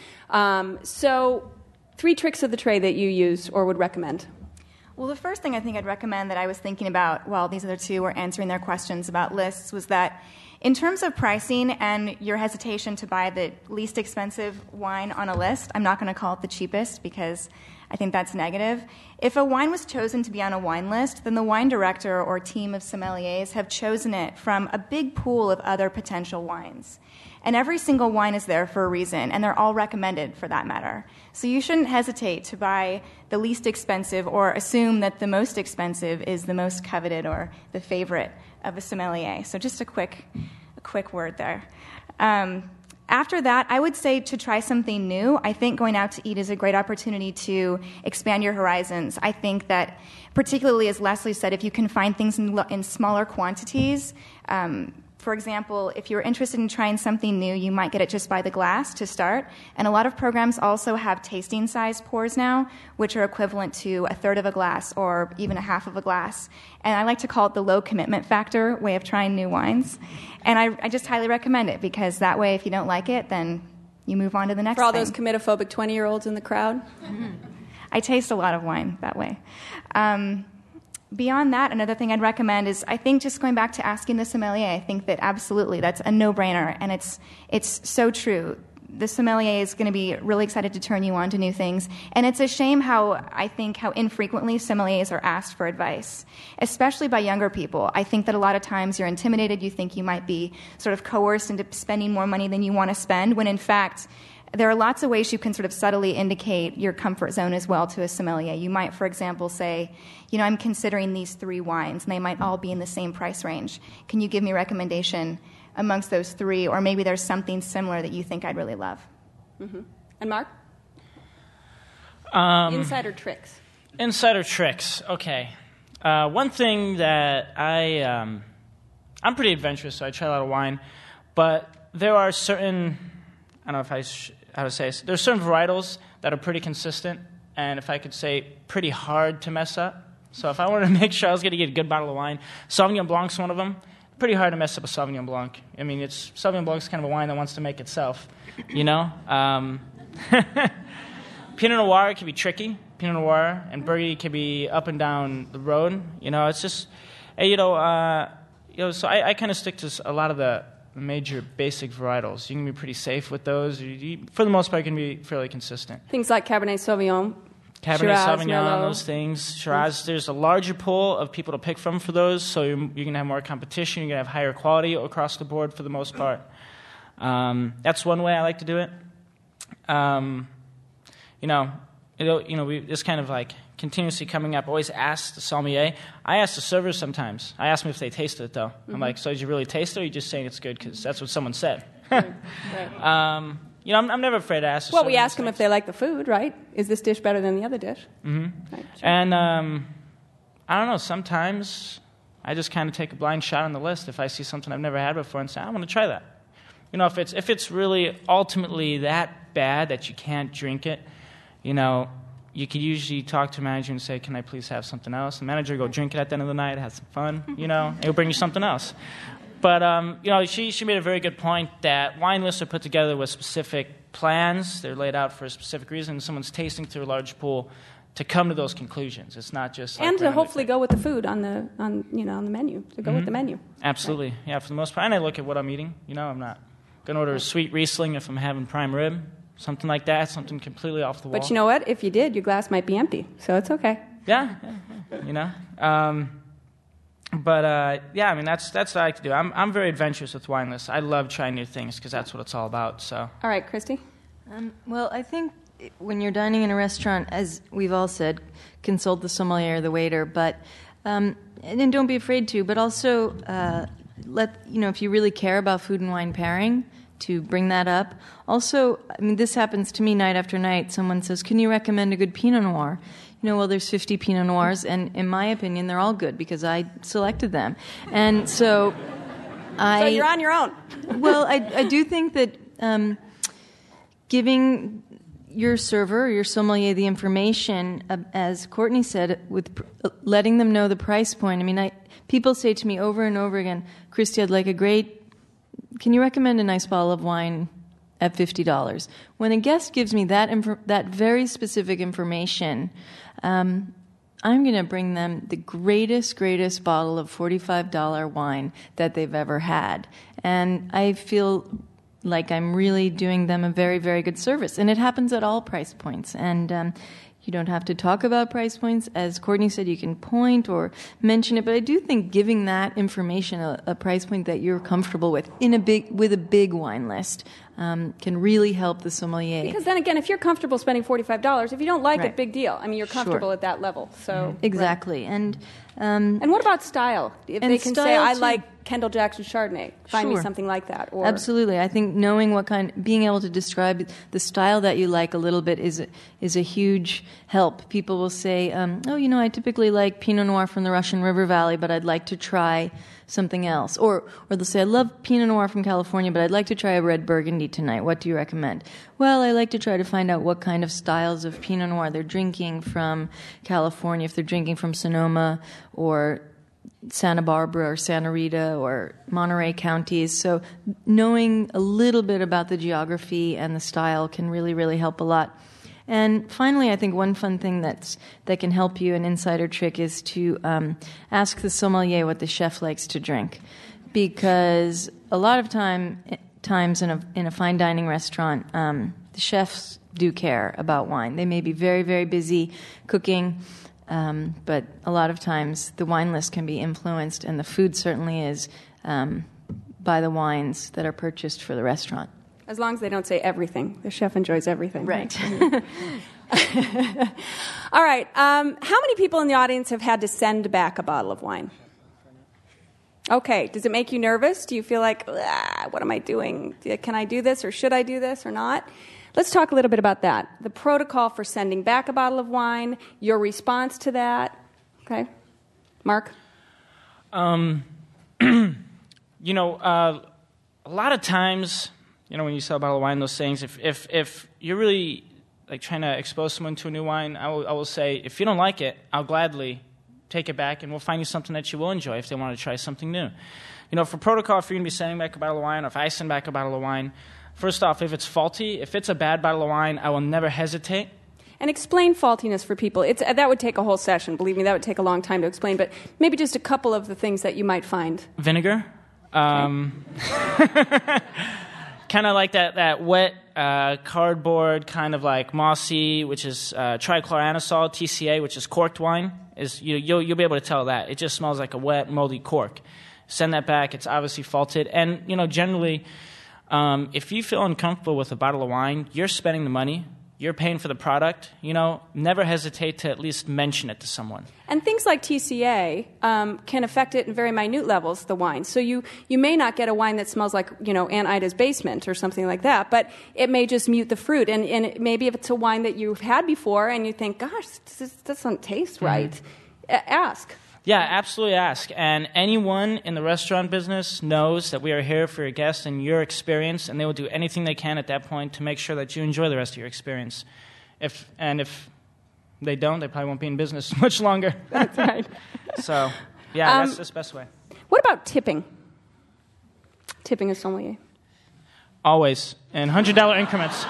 So 3 tricks of the trade that you use or would recommend. Well, the first thing I think I'd recommend that I was thinking about while these other 2 were answering their questions about lists was that in terms of pricing and your hesitation to buy the least expensive wine on a list, I'm not going to call it the cheapest because I think that's negative. If a wine was chosen to be on a wine list, then the wine director or team of sommeliers have chosen it from a big pool of other potential wines. And every single wine is there for a reason, and they're all recommended for that matter. So you shouldn't hesitate to buy the least expensive or assume that the most expensive is the most coveted or the favorite of a sommelier. So just a quick word there. After that, I would say to try something new. I think going out to eat is a great opportunity to expand your horizons. I think that, particularly as Leslie said, if you can find things in smaller quantities, for example, if you're interested in trying something new, you might get it just by the glass to start. And a lot of programs also have tasting-sized pours now, which are equivalent to 1/3 of a glass or even 1/2 of a glass. And I like to call it the low commitment factor way of trying new wines. And I just highly recommend it because that way, if you don't like it, then you move on to the next thing. For all those committophobic 20-year-olds in the crowd? I taste a lot of wine that way. Beyond that, another thing I'd recommend is, I think, just going back to asking the sommelier. I think that absolutely that's a no-brainer, and it's so true. The sommelier is going to be really excited to turn you on to new things, and it's a shame how infrequently sommeliers are asked for advice, especially by younger people. I think that a lot of times you're intimidated. You think you might be sort of coerced into spending more money than you want to spend, when in fact there are lots of ways you can sort of subtly indicate your comfort zone as well to a sommelier. You might, for example, say, I'm considering these 3 wines, and they might all be in the same price range. Can you give me a recommendation amongst those 3, or maybe there's something similar that you think I'd really love? Mm-hmm. And Mark? Insider tricks. Insider tricks. Okay. One thing that I'm pretty adventurous, so I try a lot of wine, but there are certain, I don't know if how to say this, there's certain varietals that are pretty consistent, and if I could say, pretty hard to mess up. So if I wanted to make sure I was going to get a good bottle of wine, Sauvignon Blanc's one of them. Pretty hard to mess up a Sauvignon Blanc. I mean, Sauvignon Blanc's kind of a wine that wants to make itself, you know? Pinot Noir can be tricky. Pinot Noir and Burgundy can be up and down the road. You know, it's just, so I kind of stick to a lot of the major basic varietals. You can be pretty safe with those. For the most part, you can be fairly consistent. Things like Cabernet Sauvignon. Cabernet Shiraz, Sauvignon, Merlot. those things. Shiraz, there's a larger pool of people to pick from for those, so you're going to have more competition. You're going to have higher quality across the board for the most part. That's one way I like to do it. It's kind of like continuously coming up. Always ask the sommelier. I ask the servers sometimes. I ask them if they tasted it, though. Mm-hmm. I'm like, so did you really taste it, or are you just saying it's good because that's what someone said? Right. I'm never afraid to ask. Well, we ask them if they like the food, right? Is this dish better than the other dish? Mm-hmm. Right, sure. And I don't know. Sometimes I just kind of take a blind shot on the list if I see something I've never had before and say, I want to try that. You know, if it's really ultimately that bad that you can't drink it, you know, you could usually talk to a manager and say, can I please have something else? The manager will go drink it at the end of the night, have some fun, you know, and he'll bring you something else. But, she made a very good point that wine lists are put together with specific plans. They're laid out for a specific reason. Someone's tasting through a large pool to come to those conclusions. It's not just like and to hopefully go with the food on the menu, to go with the menu. Absolutely. Right. Yeah, for the most part. And I look at what I'm eating. You know, I'm not going to order a sweet Riesling if I'm having prime rib, something like that, something completely off the wall. But you know what? If you did, your glass might be empty, so it's okay. Yeah, you know. I mean, that's what I like to do. I'm very adventurous with wine lists. I love trying new things because that's what it's all about. So. All right, Christy? Well, I think when you're dining in a restaurant, as we've all said, consult the sommelier or the waiter, but and don't be afraid to, but also if you really care about food and wine pairing, to bring that up. Also, I mean, this happens to me night after night. Someone says, can you recommend a good Pinot Noir? There's 50 Pinot Noirs, and in my opinion, they're all good because I selected them. And so So you're on your own. Well, I do think that giving your server or your sommelier the information, as Courtney said, with letting them know the price point. I mean, people say to me over and over again, Christy, I'd like can you recommend a nice bottle of wine at $50? When a guest gives me that very specific information, I'm going to bring them the greatest bottle of $45 wine that they've ever had. And I feel like I'm really doing them a very, very good service. And it happens at all price points. And you don't have to talk about price points. As Courtney said, you can point or mention it. But I do think giving that information a price point that you're comfortable with with a big wine list can really help the sommelier. Because then again, if you're comfortable spending $45, if you don't like Right. it, big deal. I mean, you're comfortable at that level. So Exactly. Right. And what about style? If And they can say, style, I too. like Kendall Jackson Chardonnay, find me Sure. something like that. Or Absolutely. I think knowing being able to describe the style that you like a little bit is a huge help. People will say, I typically like Pinot Noir from the Russian River Valley, but I'd like to try something else. Or they'll say, I love Pinot Noir from California, but I'd like to try a red Burgundy tonight. What do you recommend? Well, I like to try to find out what kind of styles of Pinot Noir they're drinking from California, if they're drinking from Sonoma or Santa Barbara or Santa Rita or Monterey counties. So knowing a little bit about the geography and the style can really, really help a lot. And finally, I think one fun thing that can help you, an insider trick, is to ask the sommelier what the chef likes to drink. Because a lot of times in a fine dining restaurant, the chefs do care about wine. They may be very, very busy cooking, but a lot of times the wine list can be influenced, and the food certainly is, by the wines that are purchased for the restaurant. as long as they don't say everything. The chef enjoys everything. Right. All right. How many people in the audience have had to send back a bottle of wine? Okay. Does it make you nervous? Do you feel like, what am I doing? Can I do this, or should I do this or not? Let's talk a little bit about that. The protocol for sending back a bottle of wine, your response to that. Okay. Mark? You know, a lot of times, you know, when you sell a bottle of wine, those things, if you're really like trying to expose someone to a new wine, I will say, if you don't like it, I'll gladly take it back, and we'll find you something that you will enjoy if they want to try something new. You know, for protocol, if you're going to be sending back a bottle of wine, or if I send back a bottle of wine, first off, if it's faulty, if it's a bad bottle of wine, I will never hesitate. And explain faultiness for people. That would take a whole session. Believe me, that would take a long time to explain. But maybe just a couple of the things that you might find. Vinegar. Kind of like that wet cardboard, kind of like mossy, which is trichloroanisole, TCA, which is corked wine. You'll be able to tell that. It just smells like a wet, moldy cork. Send that back. It's obviously faulted. And, you know, generally, if you feel uncomfortable with a bottle of wine, you're spending the money. You're paying for the product, you know, never hesitate to at least mention it to someone. And things like TCA can affect it in very minute levels, the wine. So you may not get a wine that smells like, you know, Aunt Ida's basement or something like that, but it may just mute the fruit. And maybe if it's a wine that you've had before and you think, gosh, this doesn't taste right, ask. Yeah, absolutely ask. And anyone in the restaurant business knows that we are here for your guests and your experience, and they will do anything they can at that point to make sure that you enjoy the rest of your experience. If they don't, they probably won't be in business much longer. That's right. So, yeah, that's the best way. What about tipping? Tipping a sommelier. Always. In $100 increments.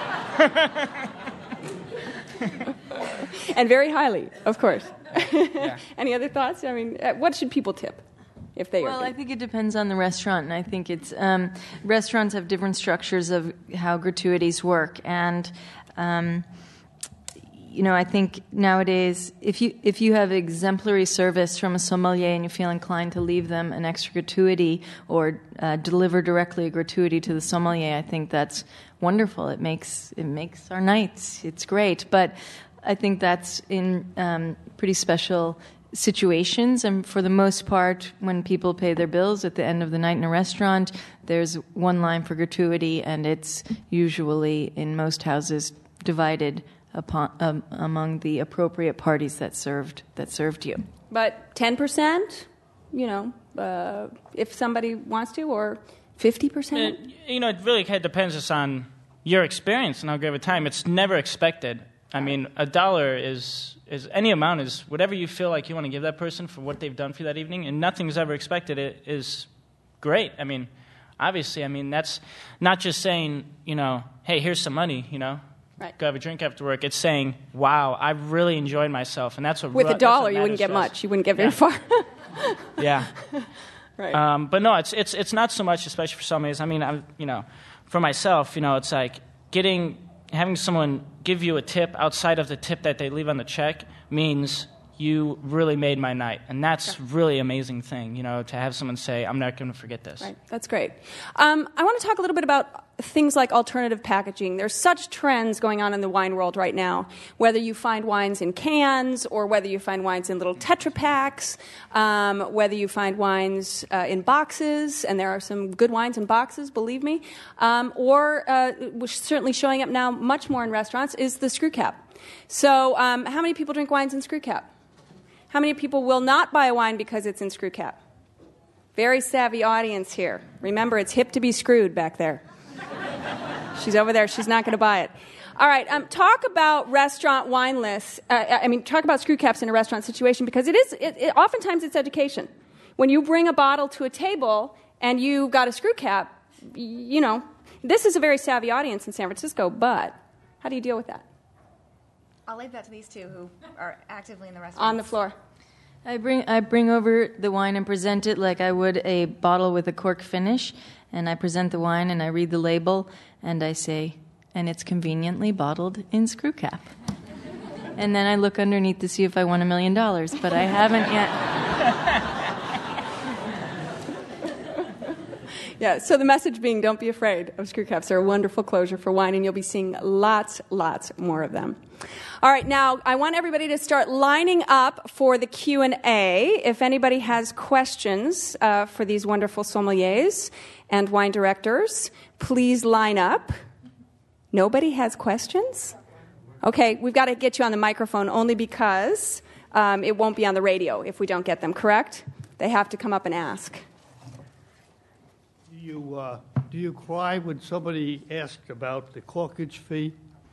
And very highly, of course. Yeah. Any other thoughts? I mean, what should people tip if they are? Well, I think it depends on the restaurant, and I think it's restaurants have different structures of how gratuities work, and you know, I think nowadays, if you have exemplary service from a sommelier and you feel inclined to leave them an extra gratuity or deliver directly a gratuity to the sommelier, I think that's wonderful. It makes our nights. It's great, but I think that's in pretty special situations, and for the most part, when people pay their bills at the end of the night in a restaurant, there's one line for gratuity, and it's usually in most houses divided among the appropriate parties that served you. But 10%, you know, if somebody wants to, or 50%? You know, it really kind of depends just on your experience and how great of a time. It's never expected. I mean, $1 is any amount is whatever you feel like you want to give that person for what they've done for you that evening, and nothing's ever expected. It is great. I mean, obviously, I mean, that's not just saying, you know, hey, here's some money, you know, right, go have a drink after work. It's saying, wow, I really enjoyed myself, and that's what with $1 you wouldn't get much. You wouldn't get very far. Yeah. Right. But no, it's not so much, especially for sommeliers. I mean, you know, for myself, you know, it's like having someone give you a tip outside of the tip that they leave on the check means you really made my night. And that's really amazing thing, you know, to have someone say, I'm not going to forget this. Right. That's great. I want to talk a little bit about things like alternative packaging. There's such trends going on in the wine world right now, whether you find wines in cans or whether you find wines in little Tetra Paks, whether you find wines in boxes, and there are some good wines in boxes, believe me, or which is certainly showing up now much more in restaurants, is the screw cap. So how many people drink wines in screw cap? How many people will not buy a wine because it's in screw cap? Very savvy audience here. Remember, it's hip to be screwed back there. She's over there. She's not going to buy it. All right. Talk about restaurant wine lists. Talk about screw caps in a restaurant situation, because oftentimes it's education. When you bring a bottle to a table and you've got a screw cap, you know, this is a very savvy audience in San Francisco, but how do you deal with that? I'll leave that to these two who are actively in the restaurant. On the floor. I bring over the wine and present it like I would a bottle with a cork finish, and I present the wine and I read the label and I say, and it's conveniently bottled in screw cap. And then I look underneath to see if I won $1 million, but I haven't yet. Yeah, so the message being, don't be afraid of screw caps. They're a wonderful closure for wine, and you'll be seeing lots more of them. All right, now I want everybody to start lining up for the Q&A. If anybody has questions for these wonderful sommeliers and wine directors, please line up. Nobody has questions? Okay, we've got to get you on the microphone only because it won't be on the radio if we don't get them, correct? They have to come up and ask. Do you cry when somebody asks about the corkage fee?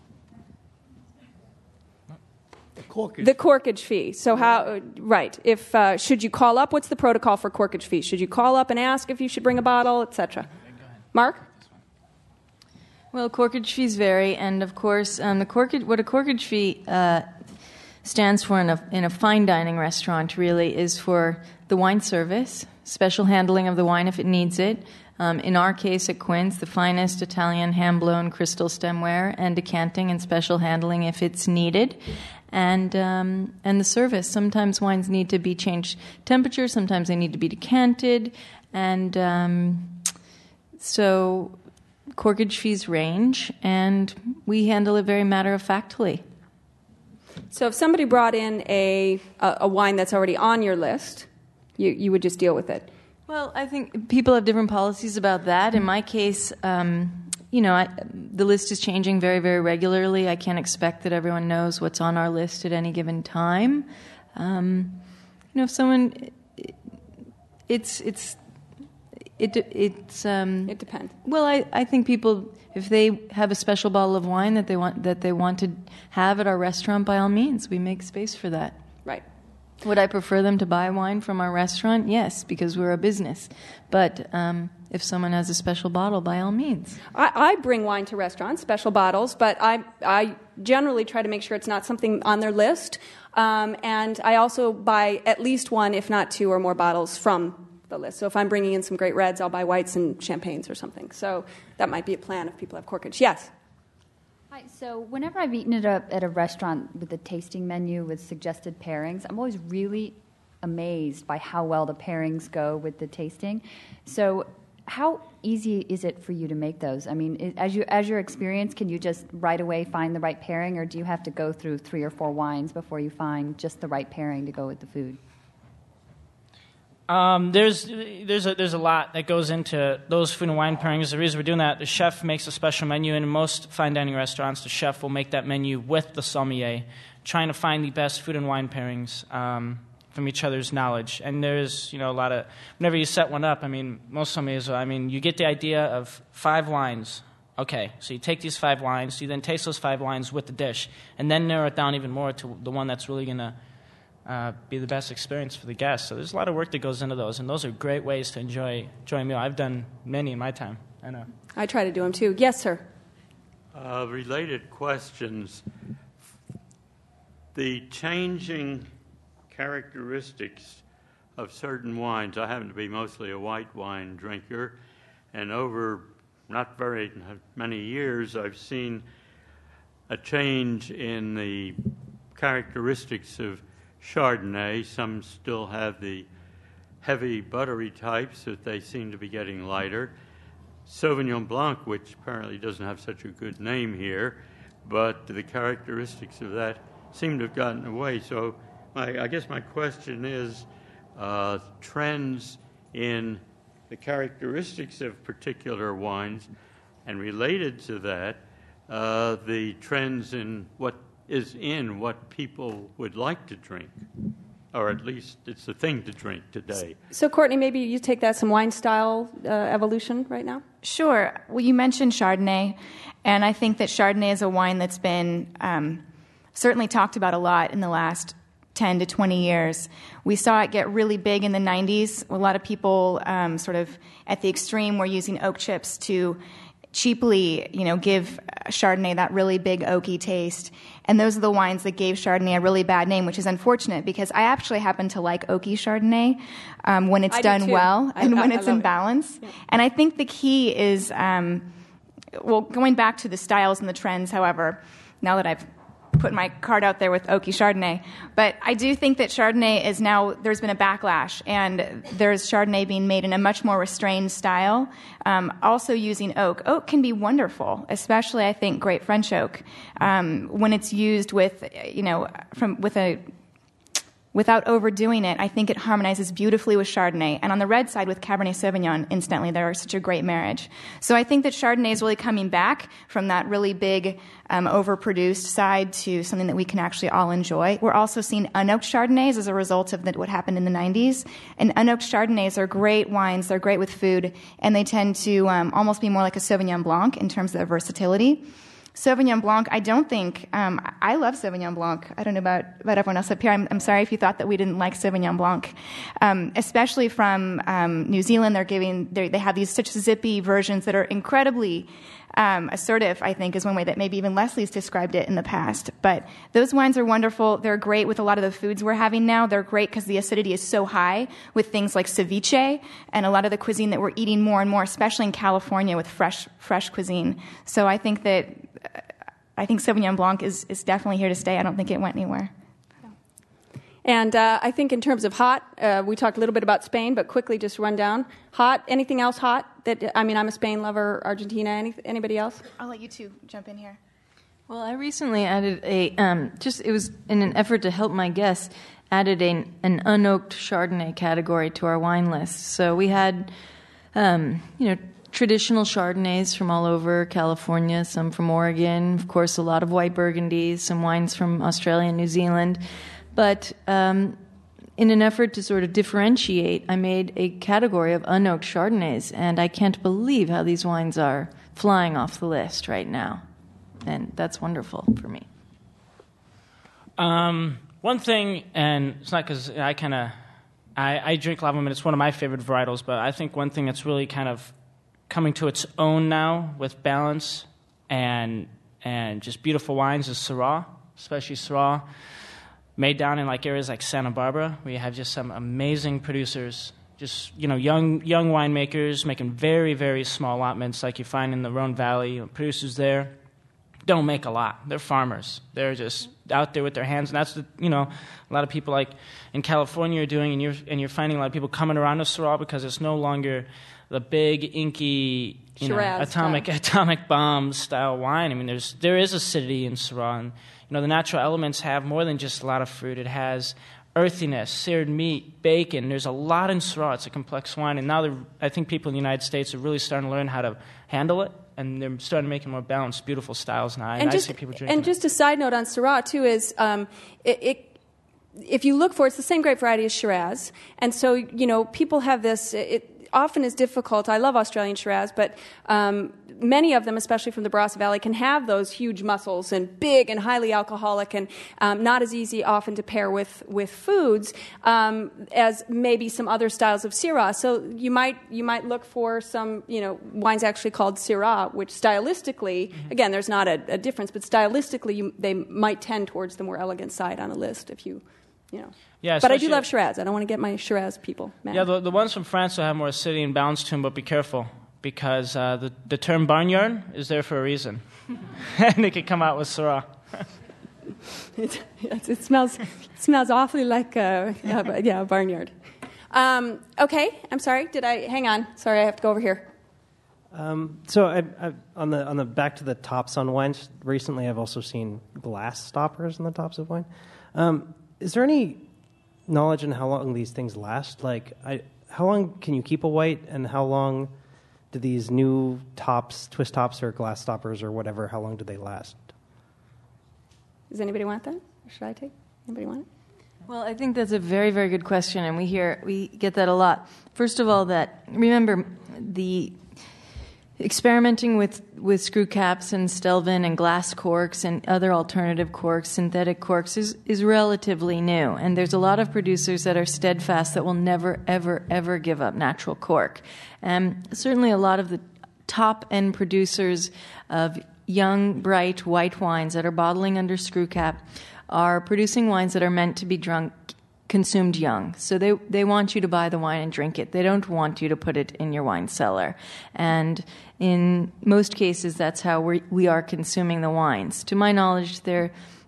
The corkage fee. So how? Right. If should you call up? What's the protocol for corkage fee? Should you call up and ask if you should bring a bottle, etc.? Mark? Well, corkage fees vary, and of course, what a corkage fee stands for in a fine dining restaurant really is for the wine service, special handling of the wine if it needs it. In our case at Quince, the finest Italian hand-blown crystal stemware and decanting and special handling if it's needed. And the service. Sometimes wines need to be changed temperature, sometimes they need to be decanted, and so corkage fees range, and we handle it very matter-of-factly. So if somebody brought in a wine that's already on your list, you would just deal with it. Well, I think people have different policies about that. In my case, the list is changing very, very regularly. I can't expect that everyone knows what's on our list at any given time. If someone, it depends. Well, I think people, if they have a special bottle of wine that they want to have at our restaurant, by all means, we make space for that. Right. Would I prefer them to buy wine from our restaurant? Yes, because we're a business. But if someone has a special bottle, by all means. I bring wine to restaurants, special bottles, but I generally try to make sure it's not something on their list. And I also buy at least one, if not two or more bottles from the list. So if I'm bringing in some great reds, I'll buy whites and champagnes or something. So that might be a plan if people have corkage. Yes? Hi, so whenever I've eaten at a restaurant with a tasting menu with suggested pairings, I'm always really amazed by how well the pairings go with the tasting. So how easy is it for you to make those? I mean, as your experience, can you just right away find the right pairing, or do you have to go through 3 or 4 wines before you find just the right pairing to go with the food? There's a lot that goes into those food and wine pairings. The reason we're doing that, the chef makes a special menu, and in most fine dining restaurants, the chef will make that menu with the sommelier, trying to find the best food and wine pairings from each other's knowledge. And there's a lot of, whenever you set one up, I mean, most sommeliers, you get the idea of 5 wines. Okay, so you take these 5 wines, you then taste those 5 wines with the dish, and then narrow it down even more to the one that's really going to be the best experience for the guests. So there's a lot of work that goes into those, and those are great ways to enjoy a meal. I've done many in my time. I know. I try to do them too. Yes, sir. Related questions. The changing characteristics of certain wines. I happen to be mostly a white wine drinker, and over not very many years, I've seen a change in the characteristics of Chardonnay. Some still have the heavy buttery types, but they seem to be getting lighter. Sauvignon Blanc, which apparently doesn't have such a good name here, but the characteristics of that seem to have gotten away. So I guess my question is trends in the characteristics of particular wines, and related to that, the trends in what people would like to drink, or at least it's a thing to drink today. So, Courtney, maybe you take that some wine style evolution right now? Sure. Well, you mentioned Chardonnay, and I think that Chardonnay is a wine that's been certainly talked about a lot in the last 10 to 20 years. We saw it get really big in the 90s. A lot of people sort of at the extreme were using oak chips to cheaply, give Chardonnay that really big oaky taste. And those are the wines that gave Chardonnay a really bad name, which is unfortunate because I actually happen to like oaky Chardonnay when it's done well and when it's in balance. Yeah. And I think the key is, going back to the styles and the trends, however, now that I've put my card out there with Oaky Chardonnay. But I do think that Chardonnay is now, there's been a backlash, and there's Chardonnay being made in a much more restrained style, also using oak. Oak can be wonderful, especially, I think, great French oak, when it's used with, without overdoing it. I think it harmonizes beautifully with Chardonnay. And on the red side with Cabernet Sauvignon, instantly, they're such a great marriage. So I think that Chardonnay is really coming back from that really big, overproduced side to something that we can actually all enjoy. We're also seeing unoaked Chardonnays as a result of what happened in the 90s. And unoaked Chardonnays are great wines. They're great with food. And they tend to almost be more like a Sauvignon Blanc in terms of their versatility. Sauvignon Blanc, I don't think, I love Sauvignon Blanc. I don't know about everyone else up here. I'm sorry if you thought that we didn't like Sauvignon Blanc. Especially from New Zealand, they have these such zippy versions that are incredibly assertive, I think, is one way that maybe even Leslie's described it in the past. But those wines are wonderful. They're great with a lot of the foods we're having now. They're great because the acidity is so high with things like ceviche and a lot of the cuisine that we're eating more and more, especially in California with fresh cuisine. So I think Sauvignon Blanc is definitely here to stay. I don't think it went anywhere. And I think in terms of hot, we talked a little bit about Spain, but quickly just run down. Hot, anything else hot? I'm a Spain lover, Argentina, anybody else? I'll let you two jump in here. Well, I recently added it was in an effort to help my guests, added an unoaked Chardonnay category to our wine list. So we had, traditional Chardonnays from all over California, some from Oregon, of course, a lot of white Burgundies, some wines from Australia and New Zealand. But in an effort to sort of differentiate, I made a category of unoaked Chardonnays, and I can't believe how these wines are flying off the list right now. And that's wonderful for me. One thing, and it's not because I drink a lot of them, and it's one of my favorite varietals, but I think one thing that's really kind of coming to its own now with balance and just beautiful wines is Syrah, especially Syrah, made down in areas like Santa Barbara, where you have just some amazing producers, just young winemakers making very, very small allotments like you find in the Rhone Valley. Producers there don't make a lot. They're farmers. They're just out there with their hands, and that's a lot of people like in California are doing, and you're finding a lot of people coming around to Syrah because it's no longer the big inky atomic bomb style wine. There is acidity in Syrah, and the natural elements have more than just a lot of fruit. It has earthiness, seared meat, bacon. There's a lot in Syrah. It's a complex wine, and now I think people in the United States are really starting to learn how to handle it, and they're starting to make more balanced, beautiful styles now. And I see people drinking. And just a side note on Syrah too is if you look for, it's the same grape variety as Shiraz, and so people have this. It often is difficult. I love Australian Shiraz, but many of them, especially from the Barossa Valley, can have those huge muscles and big and highly alcoholic and not as easy often to pair with foods as maybe some other styles of Syrah. So you might look for some wines actually called Syrah, which stylistically, again, there's not a difference, but stylistically they might tend towards the more elegant side on a list if you. Yeah, but I do love Shiraz. I don't want to get my Shiraz people mad. Yeah, the ones from France will have more acidity and balance to them, but be careful because the term barnyard is there for a reason. And it could come out with Syrah. It smells awfully like a barnyard. Okay, I'm sorry. Hang on. Sorry, I have to go over here. So I on the back to the tops on wines, recently I've also seen glass stoppers on the tops of wine. Is there any knowledge on how long these things last? How long can you keep a white, and how long do these new tops, twist tops or glass stoppers or whatever, how long do they last? Does anybody want that? Or should I take? Anybody want it? Well, I think that's a very, very good question, and we get that a lot. First of all, remember the experimenting with screw caps and Stelvin and glass corks and other alternative corks, synthetic corks, is relatively new. And there's a lot of producers that are steadfast that will never, ever, ever give up natural cork. And certainly a lot of the top-end producers of young, bright, white wines that are bottling under screw cap are producing wines that are meant to be consumed young. So they want you to buy the wine and drink it. They don't want you to put it in your wine cellar. And in most cases, that's how we are consuming the wines. To my knowledge, there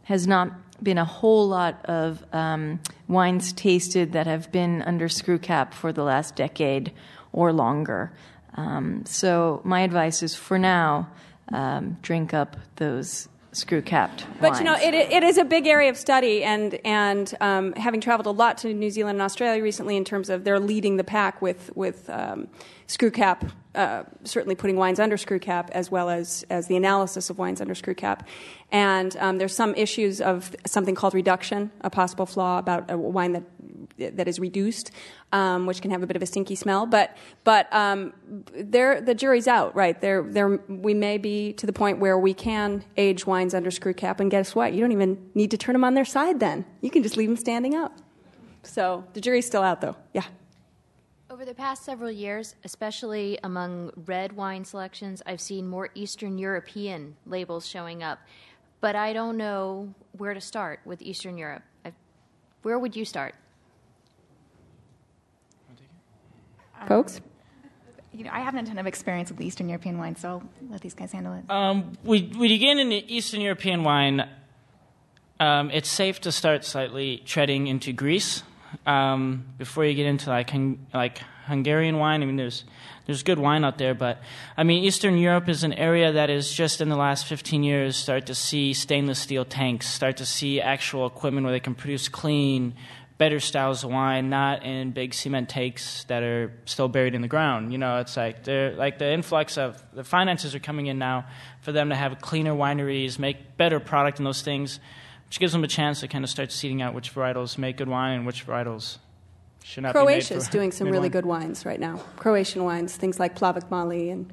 has not been a whole lot of wines tasted that have been under screw cap for the last decade or longer. So my advice is, for now, drink up those screw-capped But wines. it is a big area of study, and having traveled a lot to New Zealand and Australia recently, in terms of they're leading the pack with screw cap, certainly putting wines under screw cap, as well as the analysis of wines under screw cap. And there's some issues of something called reduction, a possible flaw about a wine that is reduced, which can have a bit of a stinky smell. But the jury's out, right? We may be to the point where we can age wines under screw cap, and guess what? You don't even need to turn them on their side then. You can just leave them standing up. So the jury's still out, though. Yeah. Over the past several years, especially among red wine selections, I've seen more Eastern European labels showing up. But I don't know where to start with Eastern Europe. Where would you start? Folks? I haven't a ton of experience with Eastern European wine, so I'll let these guys handle it. When you get into Eastern European wine, it's safe to start slightly treading into Greece before you get into like Hungarian wine. I mean, there's good wine out there, but I mean, Eastern Europe is an area that is just in the last 15 years start to see stainless steel tanks, start to see actual equipment where they can produce clean, better styles of wine, not in big cement tanks that are still buried in the ground. It's like the influx of the finances are coming in now for them to have cleaner wineries, make better product in those things, which gives them a chance to kind of start seeding out which varietals make good wine and which varietals should not be made for Croatia's doing some really good wines right now. Croatian wines, things like Plavak Mali and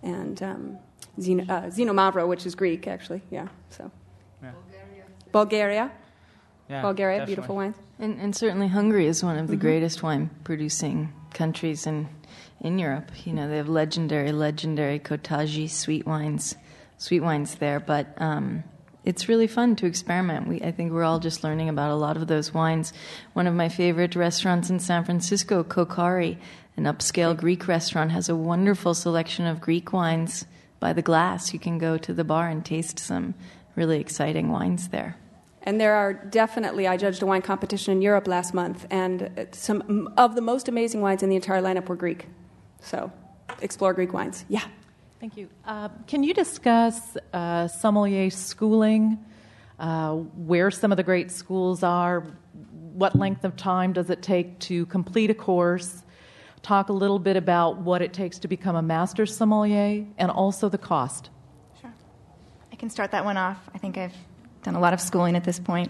Zino Mavro, which is Greek, actually. Yeah. So. Yeah. Bulgaria. Yeah, Bulgaria, definitely. beautiful wines. And certainly Hungary is one of the greatest wine-producing countries in Europe. They have legendary Kotazsi sweet wines there. But it's really fun to experiment. I think we're all just learning about a lot of those wines. One of my favorite restaurants in San Francisco, Kokari, an upscale Greek restaurant, has a wonderful selection of Greek wines by the glass. You can go to the bar and taste some really exciting wines there. And there are definitely, I judged a wine competition in Europe last month, and some of the most amazing wines in the entire lineup were Greek. So explore Greek wines. Yeah. Thank you. Can you discuss sommelier schooling, where some of the great schools are, what length of time does it take to complete a course, talk a little bit about what it takes to become a master sommelier, and also the cost? Sure. I can start that one off. I think I've done a lot of schooling at this point.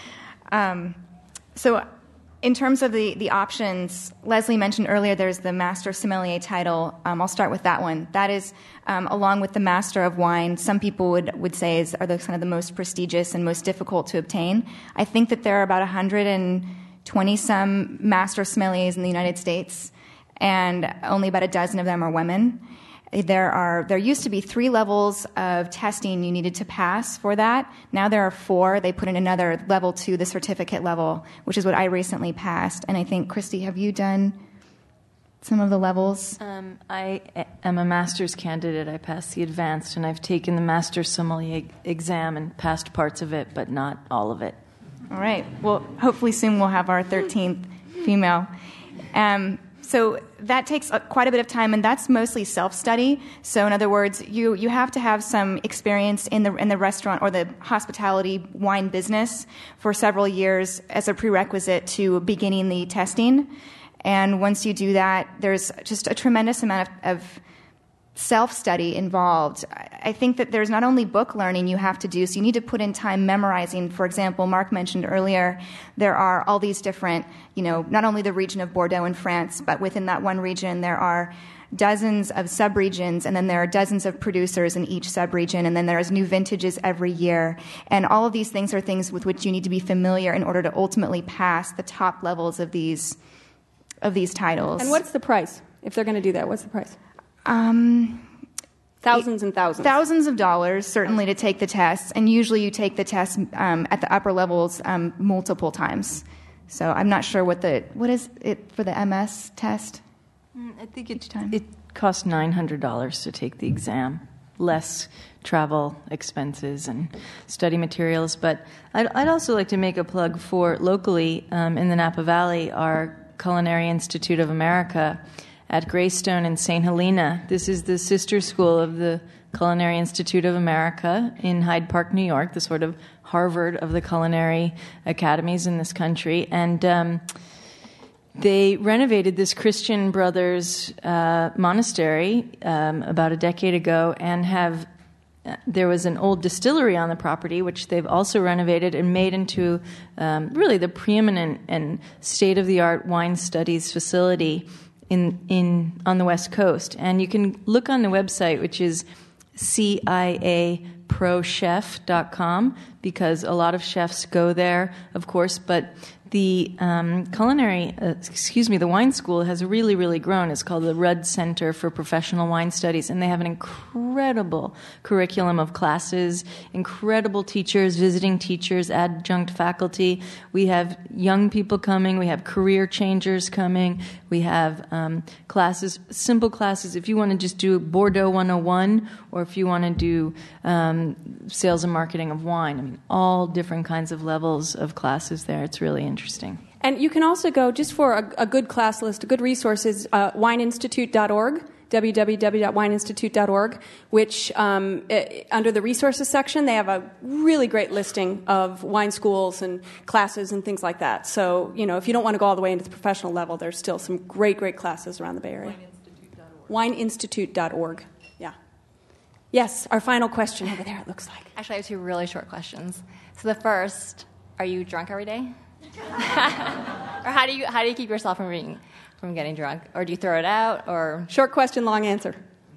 So in terms of the options, Leslie mentioned earlier there's the Master Sommelier title. I'll start with that one. That is, along with the Master of Wine, some people would say are the kind of the most prestigious and most difficult to obtain. I think that there are about 120-some Master Sommeliers in the United States, and only about a dozen of them are women. There used to be 3 levels of testing you needed to pass for that. Now there are 4. They put in another level 2, the certificate level, which is what I recently passed. And I think, Christy, have you done some of the levels? I am a master's candidate. I passed the advanced, and I've taken the master sommelier exam and passed parts of it, but not all of it. All right. Well, hopefully soon we'll have our 13th female. So that takes quite a bit of time, and that's mostly self-study. So in other words, you have to have some experience in the restaurant or the hospitality wine business for several years as a prerequisite to beginning the testing. And once you do that, there's just a tremendous amount of self-study involved. I think that there's not only book learning you have to do, so you need to put in time memorizing. For example, Mark mentioned earlier, there are all these different, not only the region of Bordeaux in France, but within that one region there are dozens of sub-regions, and then there are dozens of producers in each sub-region, and then there's new vintages every year. And all of these things are things with which you need to be familiar in order to ultimately pass the top levels of these titles. And what's the price? If they're going to do that, what's the price? Thousands and thousands. Thousands of dollars, certainly, to take the test. And usually you take the test at the upper levels multiple times. So I'm not sure what is it for the MS test? I think it costs $900 to take the exam. less travel expenses and study materials. But I'd also like to make a plug for locally in the Napa Valley, our Culinary Institute of America at Greystone in St. Helena. This is the sister school of the Culinary Institute of America in Hyde Park, New York, the sort of Harvard of the culinary academies in this country. And they renovated this Christian Brothers monastery about a decade ago, and there was an old distillery on the property, which they've also renovated and made into really the preeminent and state-of-the-art wine studies facility on the West Coast. And you can look on the website, which is ciaprochef.com, because a lot of chefs go there, of course, but the the wine school has really, really grown. It's called the Rudd Center for Professional Wine Studies, and they have an incredible curriculum of classes, incredible teachers, visiting teachers, adjunct faculty. We have young people coming. We have career changers coming. We have classes, simple classes. If you want to just do Bordeaux 101, or if you want to do sales and marketing of wine, I mean, all different kinds of levels of classes there. It's really interesting. And you can also go, just for a good class list, a good resource is wineinstitute.org, www.wineinstitute.org, which under the resources section, they have a really great listing of wine schools and classes and things like that. So, if you don't want to go all the way into the professional level, there's still some great, great classes around the Bay Area. Wineinstitute.org. Yeah. Yes, our final question over there, it looks like. Actually, I have two really short questions. So the first, are you drunk every day? Or how do you keep yourself from getting drunk? Or do you throw it out? Or short question, long answer.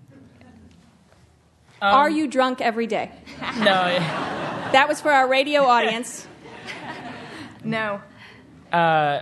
Are you drunk every day? No. That was for our radio audience. No. I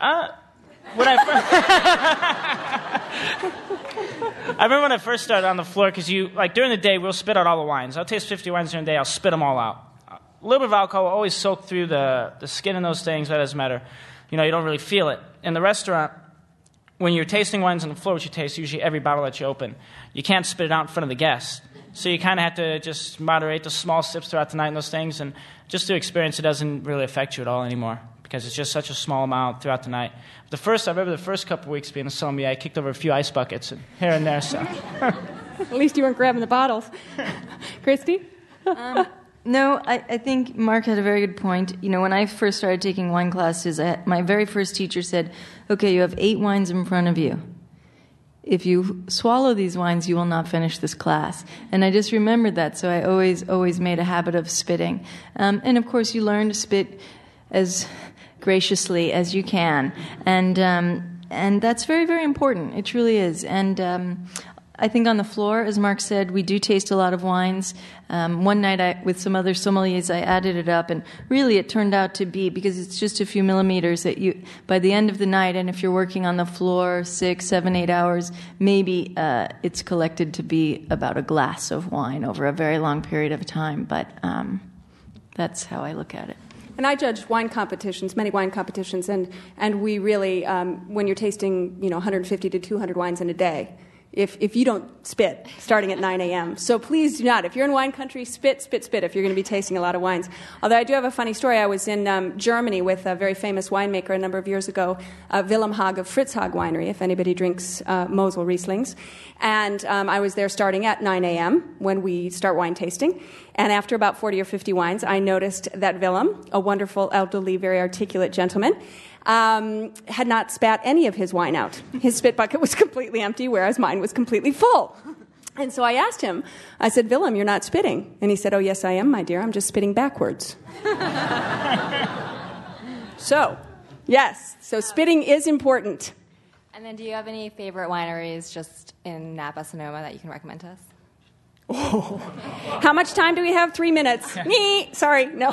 remember when I first started on the floor, because during the day, we'll spit out all the wines. I'll taste 50 wines during the day, I'll spit them all out. A little bit of alcohol will always soak through the skin in those things. That doesn't matter. You don't really feel it. In the restaurant, when you're tasting wines on the floor, which you taste usually every bottle that you open, you can't spit it out in front of the guests. So you kind of have to just moderate the small sips throughout the night and those things. And just through experience, it doesn't really affect you at all anymore, because it's just such a small amount throughout the night. I remember the first couple of weeks being a sommelier, I kicked over a few ice buckets here and there. So at least you weren't grabbing the bottles. Christy? No, I think Mark had a very good point. When I first started taking wine classes, my very first teacher said, okay, you have 8 wines in front of you. If you swallow these wines, you will not finish this class. And I just remembered that, so I always made a habit of spitting. And of course, you learn to spit as graciously as you can. And that's very, very important. It truly is. And I think on the floor, as Mark said, we do taste a lot of wines. One night, with some other sommeliers, I added it up, and really it turned out to be, because it's just a few millimeters, that by the end of the night, and if you're working on the floor 6, 7, 8 hours, maybe it's collected to be about a glass of wine over a very long period of time. But that's how I look at it. And I judge wine competitions, many wine competitions, and we really, when you're tasting 150 to 200 wines in a day, if you don't spit starting at 9 a.m. So please do not. If you're in wine country, spit if you're going to be tasting a lot of wines. Although I do have a funny story. I was in Germany with a very famous winemaker a number of years ago, Willem Haag of Fritz Haag Winery, if anybody drinks Mosel Rieslings. And I was there starting at 9 a.m. when we start wine tasting. And after about 40 or 50 wines, I noticed that Willem, a wonderful, elderly, very articulate gentleman, had not spat any of his wine out. His spit bucket was completely empty, whereas mine was completely full. And so I asked him, I said, Willem, you're not spitting. And he said, oh, yes, I am, my dear. I'm just spitting backwards. So, yes. So spitting is important. And then do you have any favorite wineries just in Napa, Sonoma that you can recommend to us? Oh. How much time do we have? 3 minutes. Sorry. No.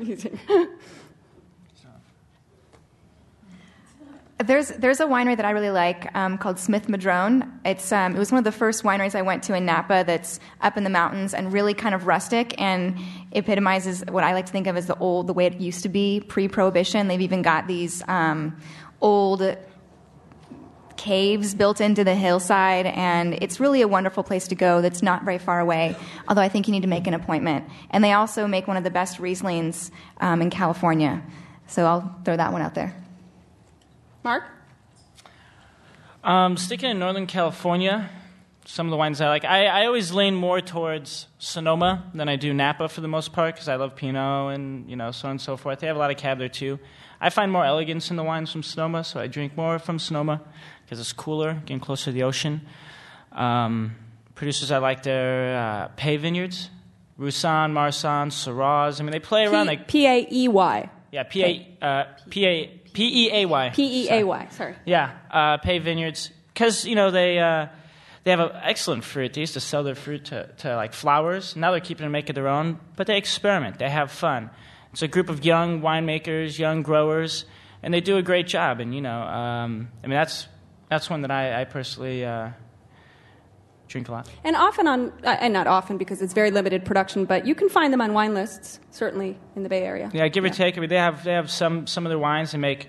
There's a winery that I really like called Smith Madrone. It was one of the first wineries I went to in Napa that's up in the mountains and really kind of rustic and epitomizes what I like to think of as the way it used to be pre-Prohibition. They've even got these old caves built into the hillside, and it's really a wonderful place to go that's not very far away, although I think you need to make an appointment. And they also make one of the best Rieslings in California. So I'll throw that one out there. Mark? Sticking in Northern California, some of the wines I like, I always lean more towards Sonoma than I do Napa for the most part, because I love Pinot and so on and so forth. They have a lot of Cab there too. I find more elegance in the wines from Sonoma, so I drink more from Sonoma because it's cooler, getting closer to the ocean. Producers I like there, Pay Vineyards, Roussanne, Marsanne, Syrah. I mean, they play around like P-A-E-Y. Yeah, P-E-A-Y. P-E-A-Y, sorry. Yeah, Pay Vineyards, because, they have an excellent fruit. They used to sell their fruit to like flowers. Now they're keeping it and making their own, but they experiment. They have fun. It's a group of young winemakers, young growers, and they do a great job. And, that's one that I personally drink a lot. And often and not often because it's very limited production, but you can find them on wine lists, certainly in the Bay Area. Yeah, give or take. I mean, they have some of their wines they make,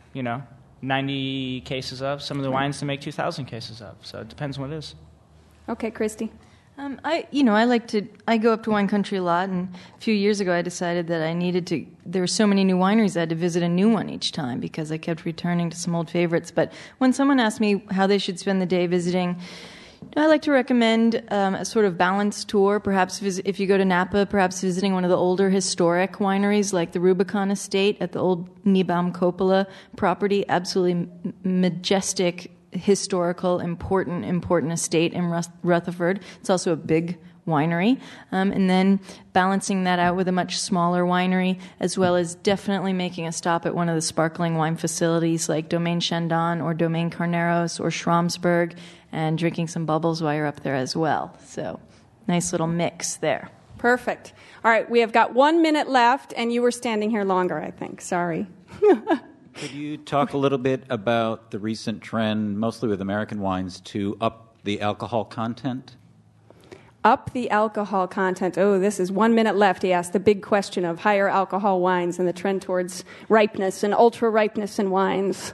90 cases of. Some of the wines they make 2,000 cases of. So it depends on what it is. Okay, Christy. I go up to wine country a lot, and a few years ago I decided that I needed to, there were so many new wineries I had to visit a new one each time because I kept returning to some old favorites. But when someone asked me how they should spend the day visiting, I like to recommend a sort of balanced tour. Perhaps if you go to Napa, perhaps visiting one of the older historic wineries like the Rubicon Estate at the old Niebaum Coppola property. Absolutely majestic, historical, important estate in Rutherford. It's also a big winery. And then balancing that out with a much smaller winery, as well as definitely making a stop at one of the sparkling wine facilities like Domaine Chandon or Domaine Carneros or Schramsberg, and drinking some bubbles while you're up there as well. So nice little mix there. Perfect. All right, we have got 1 minute left, and you were standing here longer, I think. Sorry. Could you talk a little bit about the recent trend, mostly with American wines, to up the alcohol content? Up the alcohol content. Oh, this is 1 minute left. He asked the big question of higher alcohol wines and the trend towards ripeness and ultra ripeness in wines.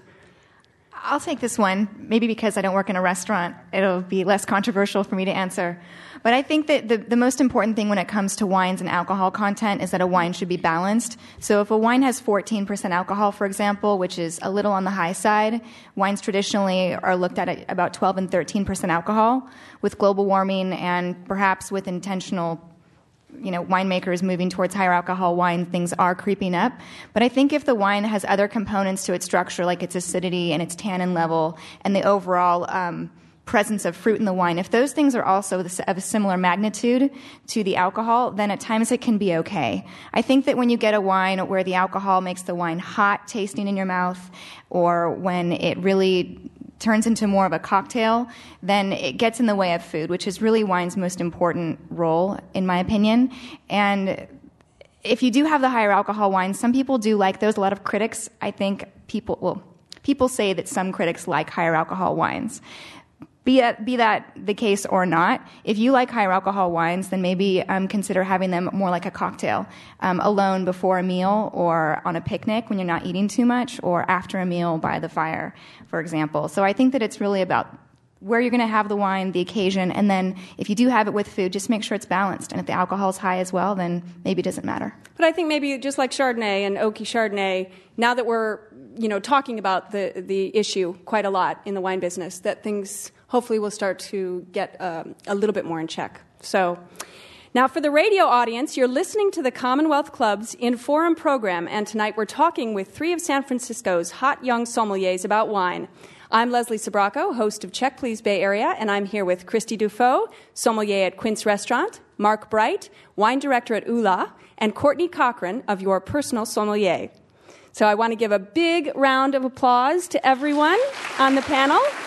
I'll take this one, maybe because I don't work in a restaurant. It'll be less controversial for me to answer. But I think that the most important thing when it comes to wines and alcohol content is that a wine should be balanced. So if a wine has 14% alcohol, for example, which is a little on the high side, wines traditionally are looked at about 12 and 13% alcohol. With global warming and perhaps with intentional winemakers moving towards higher alcohol wine, things are creeping up. But I think if the wine has other components to its structure, like its acidity and its tannin level and the overall presence of fruit in the wine, if those things are also of a similar magnitude to the alcohol, then at times it can be okay. I think that when you get a wine where the alcohol makes the wine hot tasting in your mouth, or when it really turns into more of a cocktail, then it gets in the way of food, which is really wine's most important role, in my opinion. And if you do have the higher alcohol wines, some people do like those. A lot of critics, I think, people say that some critics like higher alcohol wines. Be that the case or not, if you like higher alcohol wines, then maybe consider having them more like a cocktail, alone before a meal or on a picnic when you're not eating too much, or after a meal by the fire, for example. So I think that it's really about where you're going to have the wine, the occasion, and then if you do have it with food, just make sure it's balanced. And if the alcohol is high as well, then maybe it doesn't matter. But I think maybe just like Chardonnay and Oaky Chardonnay, now that we're talking about the issue quite a lot in the wine business, that things hopefully will start to get a little bit more in check. So now for the radio audience, you're listening to the Commonwealth Club's In-Forum program, and tonight we're talking with 3 of San Francisco's hot young sommeliers about wine. I'm Leslie Sbrocco, host of Check Please Bay Area, and I'm here with Christy Dufault, sommelier at Quince Restaurant, Mark Bright, wine director at Ula, and Courtney Cochran of Your Personal Sommelier. So I want to give a big round of applause to everyone on the panel.